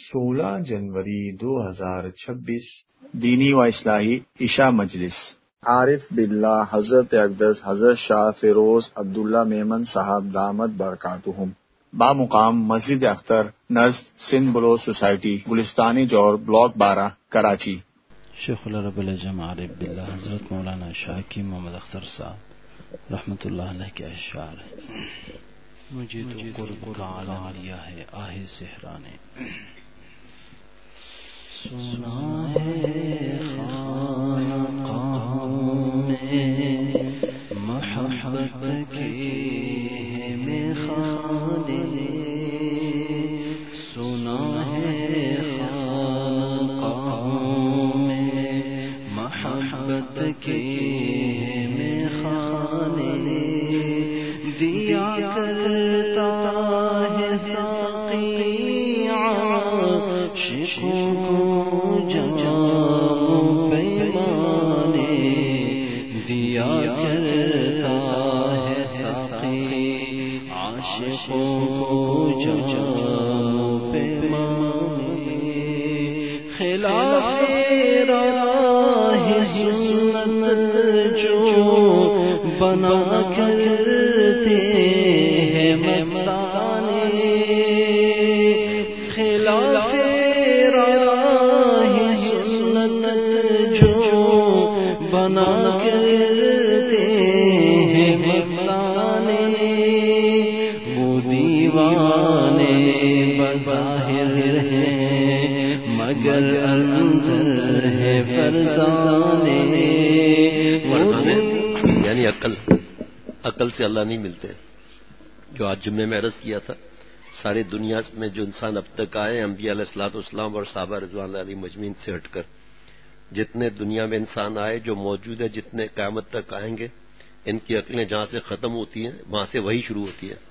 16 جنوری 2026 دینی و اصلاحی عشاء مجلس۔ عارف باللہ حضرت اقدس حضرت شاہ فیروز عبداللہ میمن صاحب دامت برکاتہم، بامقام مسجد اختر نزد سندھ بلو سوسائٹی گلستانی جور بلاک 12 کراچی۔ شیخ العرب العجم عارف باللہ حضرت مولانا شاکی محمد اختر صاحب رحمۃ اللہ علیہ کے اشعار ہیں۔ مجھے تو قرب کا عالم لیا ہے آہ سحرانے، سنا ہے خانقاہوں میں محبت کے میخانے، سنا ہے خانقاہوں میں محبت کے میخانے، دیا کرتا ہے ساقی عاشقوں کو جام پیمانے، دیا کرتا ہے ساقی عاشقوں کو جام پیمانے، خلاف راہ سنت جو بنا کرتے ہیں مستانے، خلاف راہ سنت جو بنا کرتے ہیں مستانے، وہ دیوانے بظاہر ہیں مگر اندر ہے فرزانے، یعنی عقل سے اللہ نہیں ملتے۔ جو آج جمعے میں عرض کیا تھا، ساری دنیا میں جو انسان اب تک آئے، انبیاء علیہ الصلوۃ والسلام اور صحابہ رضوان اللہ علیہم مجمعین سے ہٹ کر جتنے دنیا میں انسان آئے، جو موجود ہے، جتنے قیامت تک آئیں گے، ان کی عقلیں جہاں سے ختم ہوتی ہیں وہاں سے وہی شروع ہوتی ہے۔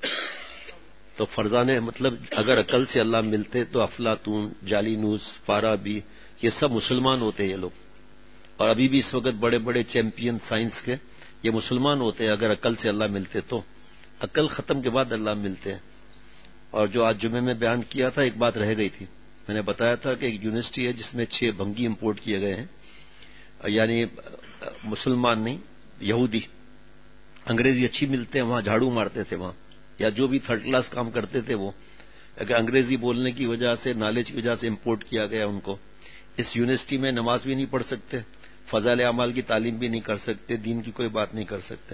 تو فرزانے مطلب اگر عقل سے اللہ ملتے تو افلاطون، جالینوس، فارابی، یہ سب مسلمان ہوتے ہیں یہ لوگ، اور ابھی بھی اس وقت بڑے بڑے چیمپئن سائنس کے یہ مسلمان ہوتے ہیں اگر عقل سے اللہ ملتے تو۔ عقل ختم کے بعد اللہ ملتے ہیں۔ اور جو آج جمعے میں بیان کیا تھا، ایک بات رہ گئی تھی، میں نے بتایا تھا کہ ایک یونیورسٹی ہے جس میں 6 بھنگی امپورٹ کیے گئے ہیں، یعنی مسلمان نہیں، یہودی، انگریزی اچھی ملتے ہیں وہاں، جھاڑو مارتے تھے وہاں، یا جو بھی تھرڈ کلاس کام کرتے تھے وہ، اگر انگریزی بولنے کی وجہ سے، نالج کی وجہ سے امپورٹ کیا گیا ان کو۔ اس یونیورسٹی میں نماز بھی نہیں پڑھ سکتے، فضائل اعمال کی تعلیم بھی نہیں کر سکتے، دین کی کوئی بات نہیں کر سکتے۔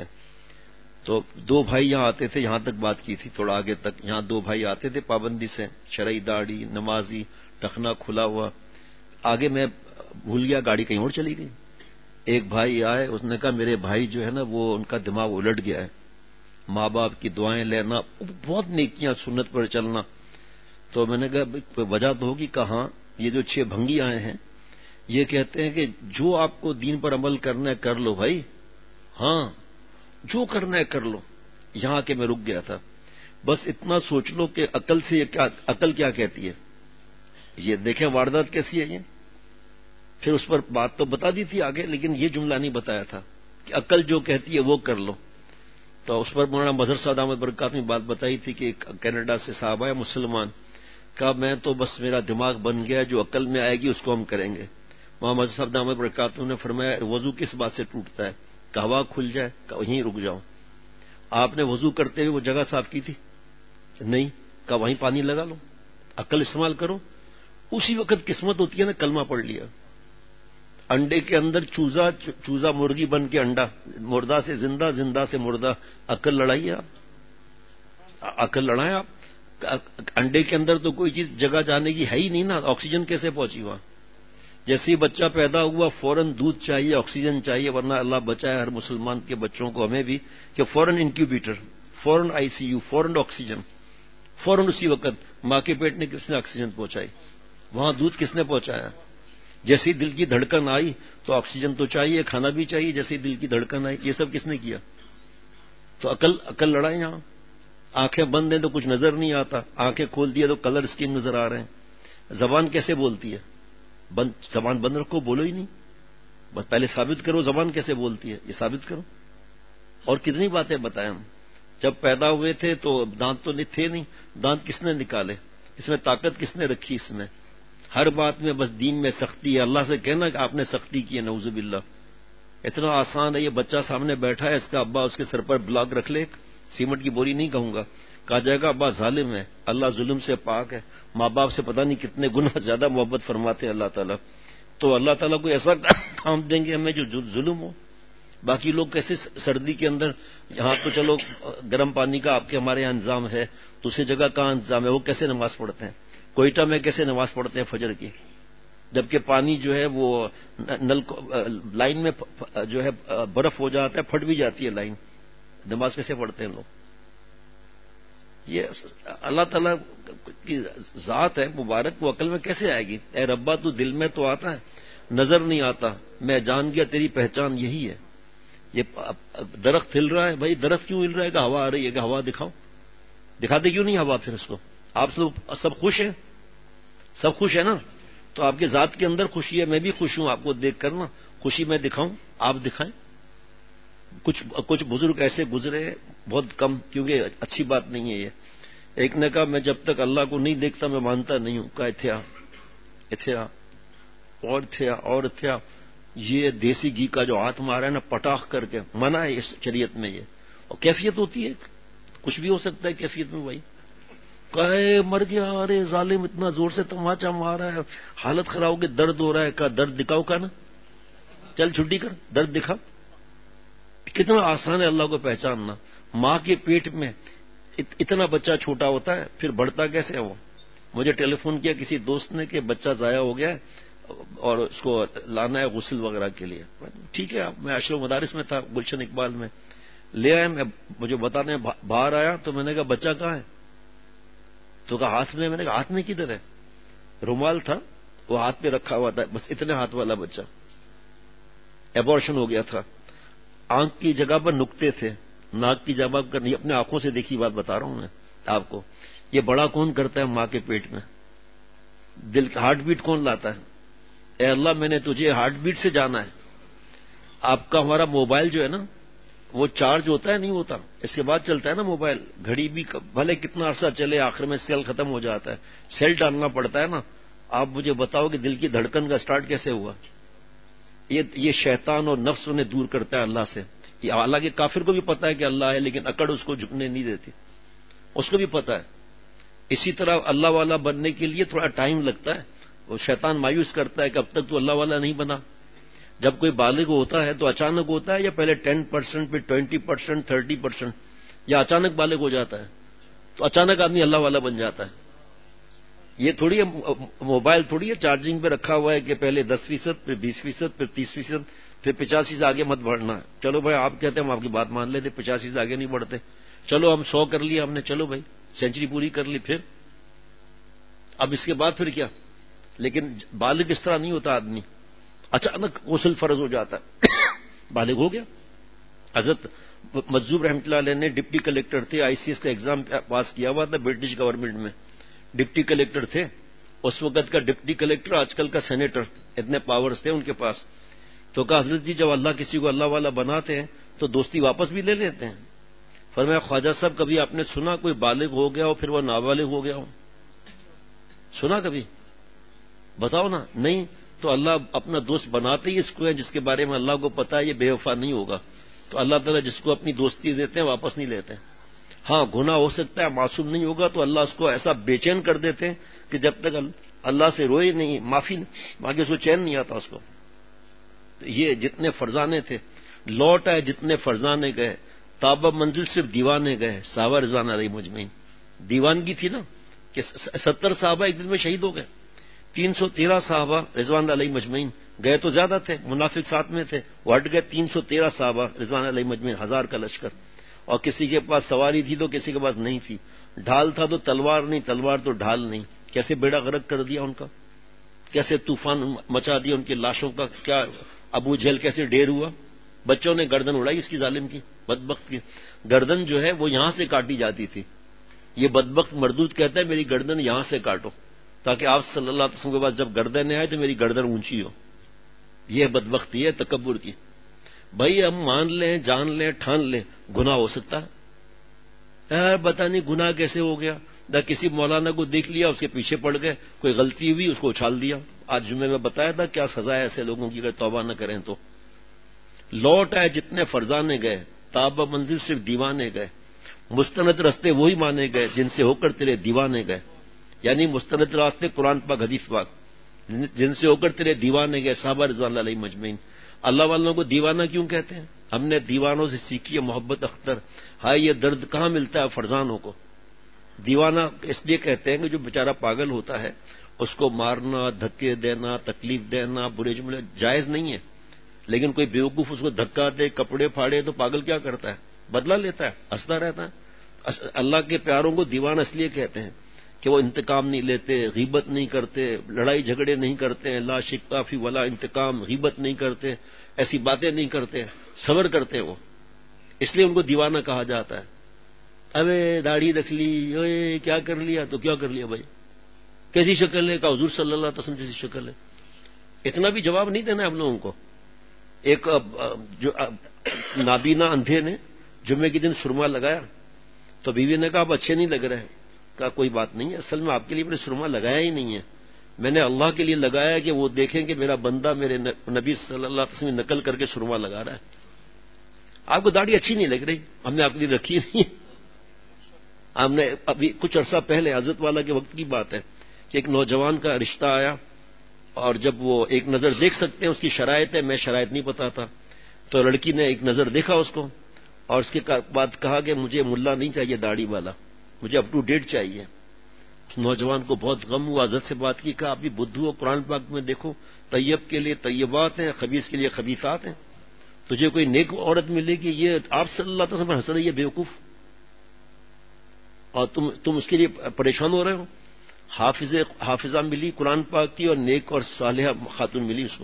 تو 2 بھائی یہاں آتے تھے، یہاں تک بات کی تھی، تھوڑا آگے تک، یہاں 2 بھائی آتے تھے پابندی سے، شرعی داڑھی، نمازی، ٹخنا کھلا ہوا۔ آگے میں بھول گیا، گاڑی کہیں اور چلی گئی۔ ایک بھائی آئے، اس نے کہا میرے بھائی جو ہے نا وہ ان کا دماغ الٹ گیا ہے، ماں باپ کی دعائیں لینا، بہت نیکیاں، سنت پر چلنا۔ تو میں نے کہا کوئی وجہ تو ہوگی، کہاں یہ جو 6 بھنگی آئے ہیں یہ کہتے ہیں کہ جو آپ کو دین پر عمل کرنا ہے کر لو بھائی، ہاں جو کرنا ہے کر لو۔ یہاں کے میں رک گیا تھا، بس اتنا سوچ لو کہ عقل سے عقل کیا کہتی ہے، یہ دیکھیں واردات کیسی ہے یہ۔ پھر اس پر بات تو بتا دی تھی آگے، لیکن یہ جملہ نہیں بتایا تھا کہ عقل جو کہتی ہے وہ کر لو۔ تو اس پر مولانا مظہر صاحب دامت برکاتہ نے بات بتائی تھی کہ ایک کینیڈا سے صاحب آیا مسلمان، کہا میں تو بس میرا دماغ بن گیا، جو عقل میں آئے گی اس کو ہم کریں گے۔ مولانا مظہر صاحب دامت برکاتہ نے فرمایا وضو کس بات سے ٹوٹتا ہے، کہ ہوا کھل جائے، کہ وہیں رک جاؤ۔ آپ نے وضو کرتے ہوئے وہ جگہ صاف کی تھی؟ نہیں، کہ وہیں پانی لگا لو، عقل استعمال کرو۔ اسی وقت قسمت ہوتی ہے نا، کلمہ پڑھ لیا۔ انڈے کے اندر چوزا مرغی بن کے انڈا، مردہ سے زندہ، زندہ سے مردہ، عقل لڑائیے آپ، عقل لڑائیں آپ۔ انڈے کے اندر تو کوئی چیز جگہ جانے کی ہے ہی نہیں نا، آکسیجن کیسے پہنچی وہاں؟ جیسے ہی بچہ پیدا ہوا فوراً دودھ چاہیے، آکسیجن چاہیے، ورنہ اللہ بچائے ہر مسلمان کے بچوں کو، ہمیں بھی، کہ فوراً انکیوبیٹر، فوراً ICU، فوراً آکسیجن، فوراً اسی وقت۔ ماں کے پیٹ نے کس نے آکسیجن پہنچائی؟ وہاں دودھ کس نے پہنچایا؟ جیسے ہی دل کی دھڑکن آئی تو آکسیجن تو چاہیے، کھانا بھی چاہیے، جیسے ہی دل کی دھڑکن آئی، یہ سب کس نے کیا؟ تو عقل لڑائیں یہاں۔ آنکھیں بند ہیں تو کچھ نظر نہیں آتا، آنکھیں کھول دیے تو کلر اسکیم نظر آ رہے ہیں۔ زبان کیسے بولتی ہے؟ زبان بند رکھو، بولو ہی نہیں، بس پہلے ثابت کرو زبان کیسے بولتی ہے، یہ ثابت کرو۔ اور کتنی باتیں بتائیں ہم، جب پیدا ہوئے تھے تو دانت تو تھے نہیں، دانت کس نے نکالے؟ اس میں طاقت کس نے رکھی؟ اس میں ہر بات میں بس دین میں سختی ہے. اللہ سے کہنا کہ آپ نے سختی کی ہے، نعوذ باللہ. اتنا آسان ہے. یہ بچہ سامنے بیٹھا ہے، اس کا ابا اس کے سر پر بلاک رکھ لے، سیمنٹ کی بوری نہیں کہوں گا، کہا جائے گا ابا ظالم ہے، اللہ ظلم سے پاک ہے. ماں باپ سے پتہ نہیں کتنے گنا زیادہ محبت فرماتے ہیں اللہ تعالیٰ. تو اللہ تعالیٰ کو ایسا کام دیں گے ہمیں جو ظلم ہو. باقی لوگ کیسے سردی کے اندر، یہاں تو چلو گرم پانی کا آپ کے ہمارے یہاں انتظام ہے، دوسری جگہ کہاں انتظام ہے؟ وہ کیسے نماز پڑھتے ہیں؟ کوئٹہ میں کیسے نماز پڑھتے ہیں فجر کی، جبکہ پانی جو ہے وہ نل لائن میں جو ہے برف ہو جاتا ہے، پھٹ بھی جاتی ہے لائن. نماز کیسے پڑھتے ہیں لوگ؟ یہ اللہ تعالیٰ کی ذات ہے مبارک، وہ عقل میں کیسے آئے گی؟ اے ربا تو دل میں تو آتا ہے، نظر نہیں آتا. میں جان گیا تیری پہچان یہی ہے. یہ درخت ہل رہا ہے، بھائی درخت کیوں ہل رہا ہے؟ کہ ہوا آ رہی ہے، کہ ہوا دکھاؤ. دکھاتے کیوں نہیں ہوا پھر اس کو؟ آپ سب خوش ہیں، سب خوش ہیں نا؟ تو آپ کے ذات کے اندر خوشی ہے، میں بھی خوش ہوں آپ کو دیکھ کر نا. خوشی میں دکھاؤں، آپ دکھائیں. کچھ بزرگ ایسے گزرے، بہت کم، کیونکہ اچھی بات نہیں ہے یہ. ایک نے کہا میں جب تک اللہ کو نہیں دیکھتا میں مانتا نہیں ہوں. کہا اتھیا اور تھیا. یہ دیسی گھی کا جو ہاتھ مارا ہے نا پٹاخ کر کے، منع ہے اس شریعت میں یہ. اور کیفیت ہوتی ہے، کچھ بھی ہو سکتا ہے کیفیت میں. بھائی کہے مر گیا، ارے ظالم اتنا زور سے تماچا مارا ہے، حالت خراب ہو گئی، درد ہو رہا ہے. کہا درد دکھاؤ کا نا، چل چھٹی کر، درد دکھا. کتنا آسان ہے اللہ کو پہچاننا. ماں کے پیٹ میں اتنا بچہ چھوٹا ہوتا ہے، پھر بڑھتا کیسے ہے وہ؟ مجھے ٹیلی فون کیا کسی دوست نے کہ بچہ ضائع ہو گیا ہے اور اس کو لانا ہے غسل وغیرہ کے لیے. ٹھیک ہے، میں اشرف مدارس میں تھا گلشن اقبال میں، لے آئے. مجھے بتانے باہر آیا تو میں نے کہا بچہ کہاں ہے؟ تو کہا ہاتھ میں. میں نے کہا ہاتھ میں کدھر ہے؟ رومال تھا وہ ہاتھ پہ رکھا ہوا تھا، بس اتنے ہاتھ والا بچہ. ایبورشن ہو گیا تھا. آنکھ کی جگہ پر نقطے تھے، ناک کی جگہ پر نہیں. اپنے آنکھوں سے دیکھی بات بتا رہا ہوں میں آپ کو. یہ بڑا کون کرتا ہے ماں کے پیٹ میں؟ دل کا ہارٹ بیٹ کون لاتا ہے؟ اے اللہ میں نے تجھے ہارٹ بیٹ سے جانا ہے. آپ کا ہمارا موبائل جو ہے نا وہ چارج ہوتا ہے نہیں ہوتا، اس کے بعد چلتا ہے نا موبائل. گھڑی بھی بھلے کتنا عرصہ چلے، آخر میں سیل ختم ہو جاتا ہے، سیل ڈالنا پڑتا ہے نا. آپ مجھے بتاؤ کہ دل کی دھڑکن کا سٹارٹ کیسے ہوا؟ یہ شیطان اور نفس انہیں دور کرتا ہے اللہ سے. یہ حالانکہ کافر کو بھی پتا ہے کہ اللہ ہے، لیکن اکڑ اس کو جھکنے نہیں دیتی، اس کو بھی پتا ہے. اسی طرح اللہ والا بننے کے لیے تھوڑا ٹائم لگتا ہے. وہ شیطان مایوس کرتا ہے کہ اب تک تو اللہ والا نہیں بنا. جب کوئی بالغ ہوتا ہے تو اچانک ہوتا ہے، یا پہلے 10% پھر 20% 30%، یا اچانک بالغ ہو جاتا ہے تو اچانک آدمی اللہ والا بن جاتا ہے. یہ تھوڑی ہے موبائل، تھوڑی ہے چارجنگ پہ رکھا ہوا ہے کہ پہلے 10%، پھر 20%، پھر 30%، پھر 85 سے آگے مت بڑھنا ہے. چلو بھائی آپ کہتے ہیں ہم آپ کی بات مان لیتے، 85 سے آگے نہیں بڑھتے. چلو ہم 100 کر لیا ہم نے، چلو بھائی سینچری پوری کر لی. پھر اب اس کے بعد پھر کیا؟ لیکن بالغ اس طرح نہیں ہوتا آدمی. اچانک غسل فرض ہو جاتا ہے، بالغ ہو گیا. حضرت مجذوب رحمۃ اللہ علیہ نے ڈپٹی کلیکٹر تھے، آئی سی ایس کا ایگزام پاس کیا ہوا تھا برٹش گورنمنٹ میں. ڈپٹی کلیکٹر تھے اس وقت کا ڈپٹی کلیکٹر، آج کل کا سینیٹر، اتنے پاورز تھے ان کے پاس. تو کہا حضرت جی جب اللہ کسی کو اللہ والا بناتے ہیں تو دوستی واپس بھی لے لیتے ہیں. فرمایا خواجہ صاحب کبھی آپ نے سنا کوئی بالغ ہو گیا ہو پھر وہ نابالغ ہو گیا ہو؟ سنا کبھی؟ بتاؤ نا. نہیں. تو اللہ اپنا دوست بناتے ہی اس کو ہے جس کے بارے میں اللہ کو پتا ہے یہ بے وفا نہیں ہوگا. تو اللہ تعالیٰ جس کو اپنی دوستی دیتے ہیں واپس نہیں لیتے. ہاں گناہ ہو سکتا ہے، معصوم نہیں ہوگا تو اللہ اس کو ایسا بے چین کر دیتے ہیں کہ جب تک اللہ سے روئے نہیں، معافی مانگے، اس کو چین نہیں آتا اس کو. یہ جتنے فرزانے تھے لوٹ آئے، جتنے فرزانے گئے تابہ منزل صرف دیوانے گئے. صحابہ رضوان علیہ مجمعین دیوانگی تھی نا کہ 70 صحابہ ایک دن میں شہید ہو گئے. 313 صحابہ رضوان علیہ مجمعین گئے تو زیادہ تھے، منافق ساتھ میں تھے، وہ ہٹ گئے. 313 صحابہ رضوان علیہ مجمعین، 1000 کا لشکر. اور کسی کے پاس سواری تھی تو کسی کے پاس نہیں تھی، ڈھال تھا تو تلوار نہیں، تلوار تو ڈھال نہیں. کیسے بیڑا غرق کر دیا ان کا، کیسے طوفان مچا دیا ان کی لاشوں کا. کیا ابو جہل کیسے ڈھیر ہوا، بچوں نے گردن اڑائی اس کی، ظالم کی، بدبخت کی. گردن جو ہے وہ یہاں سے کاٹی جاتی تھی. یہ بدبخت مردود کہتا ہے میری گردن یہاں سے کاٹو، تاکہ آپ صلی اللہ علیہ وسلم کے بعد جب گردن آئے تو میری گردن اونچی ہو. یہ بدبختی ہے تکبر کی. بھائی ہم مان لیں، جان لیں، ٹھان لیں گناہ ہو سکتا ہے. پتہ نہیں گناہ کیسے ہو گیا. نہ کسی مولانا کو دیکھ لیا اس کے پیچھے پڑ گئے، کوئی غلطی ہوئی اس کو اچھال دیا. آج جمعے میں بتایا تھا کیا سزا ہے ایسے لوگوں کی اگر توبہ نہ کریں تو. لوٹ آئے جتنے فرزانے گئے، تاب منزل صرف دیوانے گئے، مستند راستے وہی مانے گئے جن سے ہو کر تیرے دیوانے گئے. یعنی مستند راستے قرآن پاک حدیث پاک، جن سے ہو کر تیرے دیوانے گئے صحابہ رضوان اللہ علیہم مجمعین. اللہ والوں کو دیوانہ کیوں کہتے ہیں؟ ہم نے دیوانوں سے سیکھی ہے محبت اختر. ہائے یہ درد کہاں ملتا ہے فرزانوں کو. دیوانہ اس لیے کہتے ہیں کہ جو بیچارہ پاگل ہوتا ہے اس کو مارنا، دھکے دینا، تکلیف دینا، برے جملے جائز نہیں ہے. لیکن کوئی بیوقوف اس کو دھکا دے، کپڑے پھاڑے تو پاگل کیا کرتا ہے؟ بدلہ لیتا ہے، ہنستا رہتا ہے. اللہ کے پیاروں کو دیوانہ اس لیے کہتے ہیں کہ وہ انتقام نہیں لیتے، غیبت نہیں کرتے، لڑائی جھگڑے نہیں کرتے، لا شکا فی ولا انتقام، غیبت نہیں کرتے، ایسی باتیں نہیں کرتے، صبر کرتے ہیں وہ. اس لیے ان کو دیوانہ کہا جاتا ہے. ابے داڑھی رکھ لی، اوے کیا کر لیا؟ تو کیا کر لیا بھائی؟ کیسی شکل ہے؟ کہ حضور صلی اللہ علیہ وسلم جیسی شکل ہے. اتنا بھی جواب نہیں دینا ہم لوگوں کو. ایک جو نابینا اندھے نے جمعے کے دن سرما لگایا تو بیوی نے کہا اب اچھے نہیں لگ رہے. کہا کوئی بات نہیں ہے، اصل میں آپ کے لیے میں نے سرما لگایا ہی نہیں ہے، میں نے اللہ کے لیے لگایا کہ وہ دیکھیں کہ میرا بندہ میرے نبی صلی اللہ علیہ وسلم نقل کر کے سرما لگا رہا ہے. آپ کو داڑھی اچھی نہیں لگ رہی، ہم نے آپ کے لیے رکھی نہیں. ہم نے ابھی کچھ عرصہ پہلے حضرت والا کے وقت کی بات ہے کہ ایک نوجوان کا رشتہ آیا اور جب وہ ایک نظر دیکھ سکتے ہیں اس کی شرائط ہے، میں شرائط نہیں پتا تھا، تو لڑکی نے ایک نظر دیکھا اس کو اور اس کے بعد کہا کہ مجھے ملا نہیں چاہیے داڑھی والا، مجھے اپ ٹو ڈیٹ چاہیے. نوجوان کو بہت غم ہوا، حضرت سے بات کی، کہا آپ بھی بدھو ہو، قرآن پاک میں دیکھو طیب کے لیے طیبات ہیں، خبیث کے لیے خبیثات ہیں. تجھے کوئی نیک عورت ملے گی، یہ آپ صلی اللہ علیہ وسلم ہنس رہی ہے بیوقوف، اور تم اس کے لیے پریشان ہو رہے ہو. حافظہ ملی قرآن پاک کی اور نیک اور صالحہ خاتون ملی اس کو.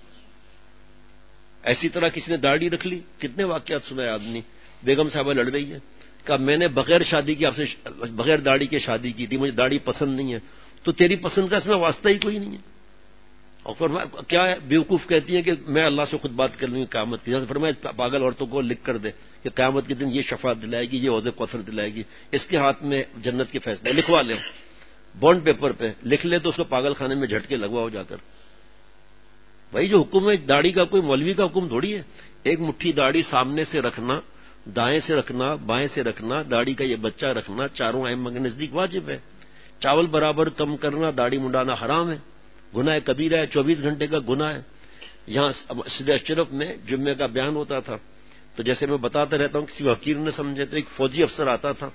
ایسی طرح کسی نے داڑھی رکھ لی، کتنے واقعات سنا ہے آدمی. بیگم صاحبہ لڑ رہی ہے، کہا میں نے بغیر شادی کی آپ سے بغیر داڑھی کے شادی کی تھی، مجھے داڑھی پسند نہیں ہے. تو تیری پسند کا اس میں واسطہ ہی کوئی نہیں ہے. اور فرمایا کیا ہے؟ بیوقوف کہتی ہیں کہ میں اللہ سے خود بات کر لوں گی قیامت کی. فرمایا پاگل عورتوں کو لکھ کر دے کہ قیامت کے دن یہ شفاعت دلائے گی، یہ حوض کوثر دلائے گی، اس کے ہاتھ میں جنت کے فیصلے. لکھوا لیں بانڈ پیپر پہ لکھ لے تو اس کو پاگل خانے میں جھٹکے لگواؤ جا کر. بھائی جو حکم ہے داڑھی کا کوئی مولوی کا حکم تھوڑی ہے. ایک مٹھی داڑھی سامنے سے رکھنا، دائیں سے رکھنا، بائیں سے رکھنا، داڑھی کا یہ بچہ رکھنا چاروں ائمہ کے نزدیک واجب ہے. چاول برابر کم کرنا، داڑھی منڈانا حرام ہے، گناہ کبیرہ ہے، 24 گھنٹے کا گناہ ہے. یہاں مسجد اشرف میں جمعے کا بیان ہوتا تھا تو جیسے میں بتاتا رہتا ہوں، کسی حقیر نے سمجھے تو ایک فوجی افسر آتا تھا،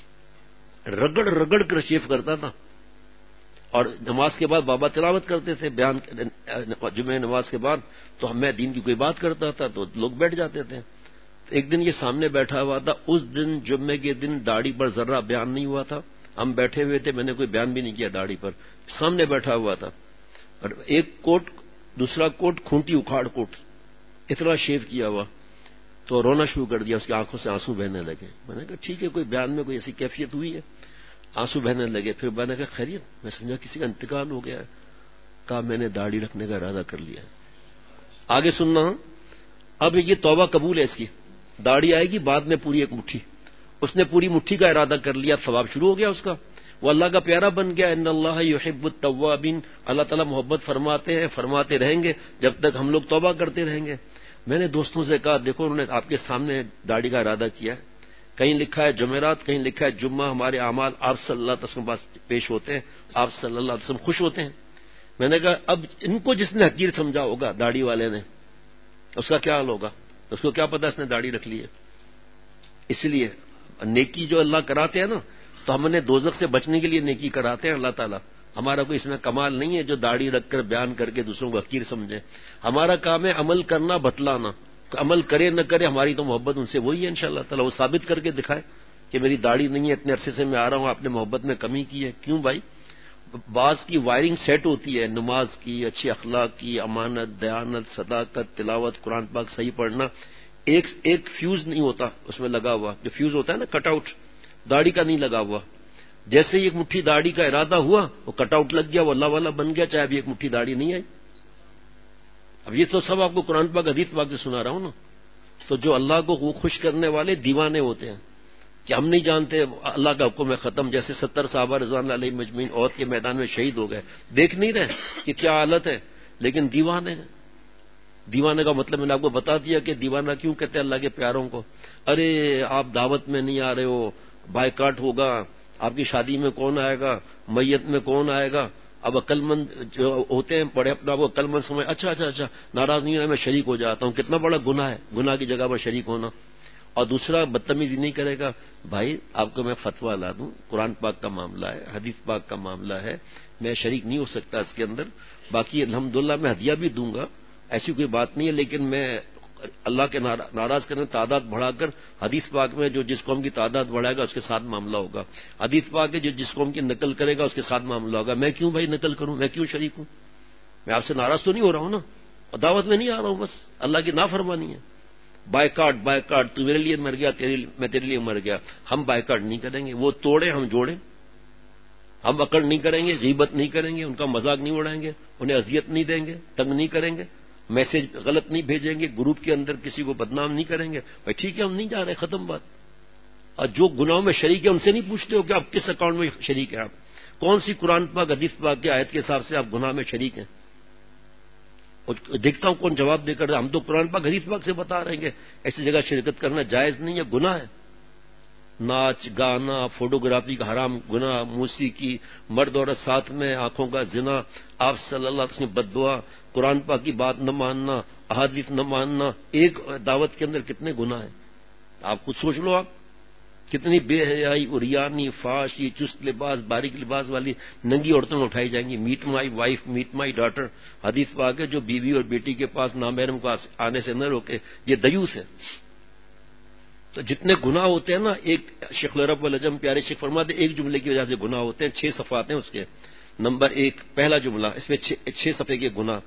رگڑ رگڑ کر شیف کرتا تھا اور نماز کے بعد بابا تلاوت کرتے تھے بیان جمعہ نماز کے بعد. تو میں دین کی کوئی بات کرتا تھا تو لوگ بیٹھ جاتے تھے. ایک دن یہ سامنے بیٹھا ہوا تھا، اس دن جمعے کے دن داڑھی پر ذرہ بیان نہیں ہوا تھا. ہم بیٹھے ہوئے تھے، میں نے کوئی بیان بھی نہیں کیا داڑھی پر، سامنے بیٹھا ہوا تھا. اور ایک کوٹ دوسرا کوٹ کھونٹی اکھاڑ کوٹ اتنا شیو کیا ہوا تو رونا شروع کر دیا، اس کی آنکھوں سے آنسو بہنے لگے. میں نے کہا ٹھیک ہے کوئی بیان میں کوئی ایسی کیفیت ہوئی ہے، آنسو بہنے لگے. پھر میں نے کہا خیریت؟ میں سمجھا کسی کا انتقال ہو گیا ہے. کہا میں نے داڑھی رکھنے کا ارادہ کر لیا ہے. آگے سننا. اب یہ توبہ قبول ہے اس کی، داڑھی آئے گی بعد میں پوری ایک مٹھی. اس نے پوری مٹھی کا ارادہ کر لیا، ثواب شروع ہو گیا اس کا، وہ اللہ کا پیارا بن گیا. ان اللہ یحب التوابین، اللہ تعالیٰ محبت فرماتے ہیں، فرماتے رہیں گے جب تک ہم لوگ توبہ کرتے رہیں گے. میں نے دوستوں سے کہا دیکھو انہوں نے آپ کے سامنے داڑھی کا ارادہ کیا ہے، کہیں لکھا ہے جمعرات، کہیں لکھا ہے جمعہ، ہمارے اعمال آپ صلی اللہ علیہ وسلم پاس پیش ہوتے ہیں، آپ صلی اللہ علیہ وسلم خوش ہوتے ہیں. میں نے کہا اب ان کو جس نے حقیر سمجھا ہوگا داڑھی والے نے، اس کا کیا حال ہوگا؟ اس کو کیا پتا اس نے داڑھی رکھ لی ہے. اس لیے نیکی جو اللہ کراتے ہیں نا تو ہم نے دوزخ سے بچنے کے لیے نیکی کراتے ہیں اللہ تعالیٰ. ہمارا کوئی اس میں کمال نہیں ہے جو داڑھی رکھ کر بیان کر کے دوسروں کو حقیر سمجھے. ہمارا کام ہے عمل کرنا، بتلانا. عمل کرے نہ کرے ہماری تو محبت ان سے وہی ہے انشاءاللہ تعالیٰ. وہ ثابت کر کے دکھائے کہ میری داڑھی نہیں ہے، اتنے عرصے سے میں آ رہا ہوں، آپ نے محبت میں کمی کی ہے. کیوں بھائی؟ بعض کی وائرنگ سیٹ ہوتی ہے، نماز کی، اچھے اخلاق کی، امانت، دیانت، صداقت، تلاوت، قرآن پاک صحیح پڑھنا. ایک فیوز نہیں ہوتا اس میں لگا ہوا، جو فیوز ہوتا ہے نا کٹ آؤٹ، داڑھی کا نہیں لگا ہوا. جیسے ہی ایک مٹھی داڑھی کا ارادہ ہوا وہ کٹ آؤٹ لگ گیا، وہ اللہ والا بن گیا، چاہے ابھی ایک مٹھی داڑھی نہیں آئی. اب یہ تو سب آپ کو قرآن پاک حدیث پاک سے سنا رہا ہوں نا. تو جو اللہ کو خوش کرنے والے دیوانے ہوتے ہیں، کہ ہم نہیں جانتے اللہ کا حکم ہے ختم، جیسے 70 صحابہ رضوان اللہ علیہ مجمعین عہد کے میدان میں شہید ہو گئے، دیکھ نہیں رہے کہ کیا حالت ہے، لیکن دیوانے ہیں۔ دیوانے کا مطلب میں نے آپ کو بتا دیا کہ دیوانہ کیوں کہتے ہیں اللہ کے پیاروں کو۔ ارے آپ دعوت میں نہیں آ رہے ہو، بائیکاٹ ہوگا، آپ کی شادی میں کون آئے گا، میت میں کون آئے گا۔ اب عقل مند جو ہوتے ہیں بڑے اپنے آپ کو عقل مند سمجھ، اچھا ناراض نہیں ہونا، میں شریک ہو جاتا ہوں۔ کتنا بڑا گناہ ہے، گناہ کی جگہ پر شریک ہونا۔ اور دوسرا بدتمیزی نہیں کرے گا، بھائی آپ کو میں فتویٰ لا دوں، قرآن پاک کا معاملہ ہے، حدیث پاک کا معاملہ ہے، میں شریک نہیں ہو سکتا اس کے اندر۔ باقی الحمدللہ میں ہدیہ بھی دوں گا، ایسی کوئی بات نہیں ہے، لیکن میں اللہ کے ناراض کرنے تعداد بڑھا کر حدیث پاک میں جو جس قوم کی تعداد بڑھائے گا اس کے ساتھ معاملہ ہوگا، حدیث پاک کے جو جس قوم کی نقل کرے گا اس کے ساتھ معاملہ ہوگا۔ میں کیوں بھائی نقل کروں، میں کیوں شریک ہوں؟ میں آپ سے ناراض تو نہیں ہو رہا ہوں نا، اور دعوت میں نہیں آ رہا ہوں، بس اللہ کی نافرمانی ہے۔ بائیکاٹ تو میرے لیے مر گیا، میں تیرے لیے مر گیا، ہم بائیکاٹ نہیں کریں گے، وہ توڑے ہم جوڑیں، ہم اکڑ نہیں کریں گے، غیبت نہیں کریں گے، ان کا مذاق نہیں اڑائیں گے، انہیں اذیت نہیں دیں گے، تنگ نہیں کریں گے، میسج غلط نہیں بھیجیں گے، گروپ کے اندر کسی کو بدنام نہیں کریں گے۔ بھائی ٹھیک ہے ہم نہیں جا رہے، ختم بات۔ اور جو گناہوں میں شریک ہے ان سے نہیں پوچھتے ہو کہ آپ کس اکاؤنٹ میں شریک ہیں، آپ کون سی قرآن پاک حدیث پاک کی آیت کے حساب سے آپ گناہ میں شریک ہیں۔ دیکھتا ہوں کون جواب دے کر، ہم تو قرآن پاک حدیث پاک سے بتا رہے ہیں ایسی جگہ شرکت کرنا جائز نہیں ہے، گناہ ہے۔ ناچ گانا، فوٹوگرافی کا حرام گناہ، موسیقی، مرد عورت ساتھ میں، آنکھوں کا زنا، آپ صلی اللہ علیہ وسلم بد دعا، قرآن پاک کی بات نہ ماننا، احادیث نہ ماننا، ایک دعوت کے اندر کتنے گناہ ہیں آپ خود سوچ لو۔ آپ کتنی بے حیائی، اریانی، فحش، یہ چست لباس، باریک لباس والی ننگی عورتوں میں اٹھائی جائیں گی، meet my wife, meet my daughter, حدیث پاک ہے جو بیوی اور بیٹی کے پاس نامحرم کو آنے سے نہ روکے، یہ دیوس ہے۔ تو جتنے گناہ ہوتے ہیں نا، ایک شیخ رب العجم پیارے شیخ فرماتے ہیں ایک جملے کی وجہ سے گناہ ہوتے ہیں، 6 صفحات ہیں اس کے۔ نمبر 1 پہلا جملہ، اس میں 6 صفحے کے گناہ۔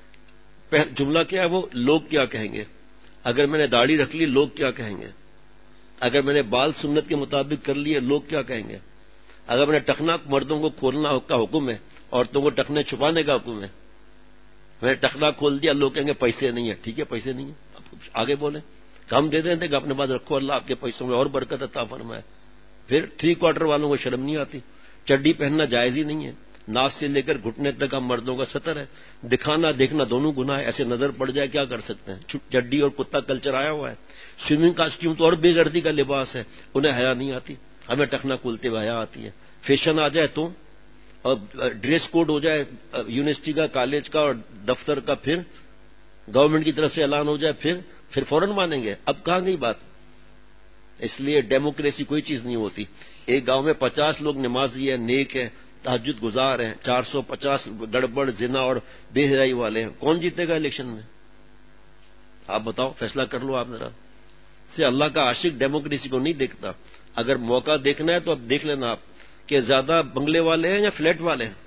جملہ کیا ہے وہ؟ لوگ کیا کہیں گے، اگر میں نے داڑھی رکھ لی لوگ کیا کہیں گے، اگر میں نے بال سنت کے مطابق کر لیے لوگ کیا کہیں گے، اگر میں نے ٹخنا مردوں کو کھولنا کا حکم ہے، عورتوں کو ٹخنے چھپانے کا حکم ہے، میں نے ٹخنا کھول دیا، لوگ کہیں گے پیسے نہیں ہے، ٹھیک ہے پیسے نہیں ہے، آگے بولیں کام دے دیں کہ اپنے پاس رکھو، اللہ آپ کے پیسوں میں اور برکت عطا فرمائے۔ پھر 3/4 والوں کو شرم نہیں آتی، چڈی پہننا جائز ہی نہیں ہے، ناف سے لے کر گھٹنے تک ہم مردوں کا سطر ہے، دکھانا دیکھنا دونوں گناہ ہے، ایسے نظر پڑ جائے کیا کر سکتے ہیں، چڈی اور کتا کلچر آیا ہوا ہے۔ سوئمنگ کاسٹیوم تو اور بے گردی کا لباس ہے، انہیں حیا نہیں آتی، ہمیں ٹخنا کھولتے ہوئے حیا آتی ہے۔ فیشن آ جائے تو، اور ڈریس کوڈ ہو جائے یونیورسٹی کا، کالج کا اور دفتر کا، پھر گورنمنٹ کی طرف سے اعلان ہو جائے، پھر فوراً مانیں گے۔ اب کہاں گئی بات؟ اس لیے ڈیموکریسی کوئی چیز نہیں ہوتی۔ ایک گاؤں میں 50 لوگ نمازی ہیں، نیک ہیں، تہجد گزار ہیں، 450 گڑبڑ زنا اور بے حیائی والے ہیں، کون جیتے گا الیکشن میں؟ آپ بتاؤ، فیصلہ کر لو آپ ذرا سے۔ اللہ کا عاشق ڈیموکریسی کو نہیں دیکھتا۔ اگر موقع دیکھنا ہے تو اب دیکھ لینا آپ کہ زیادہ بنگلے والے ہیں یا فلیٹ والے ہیں؟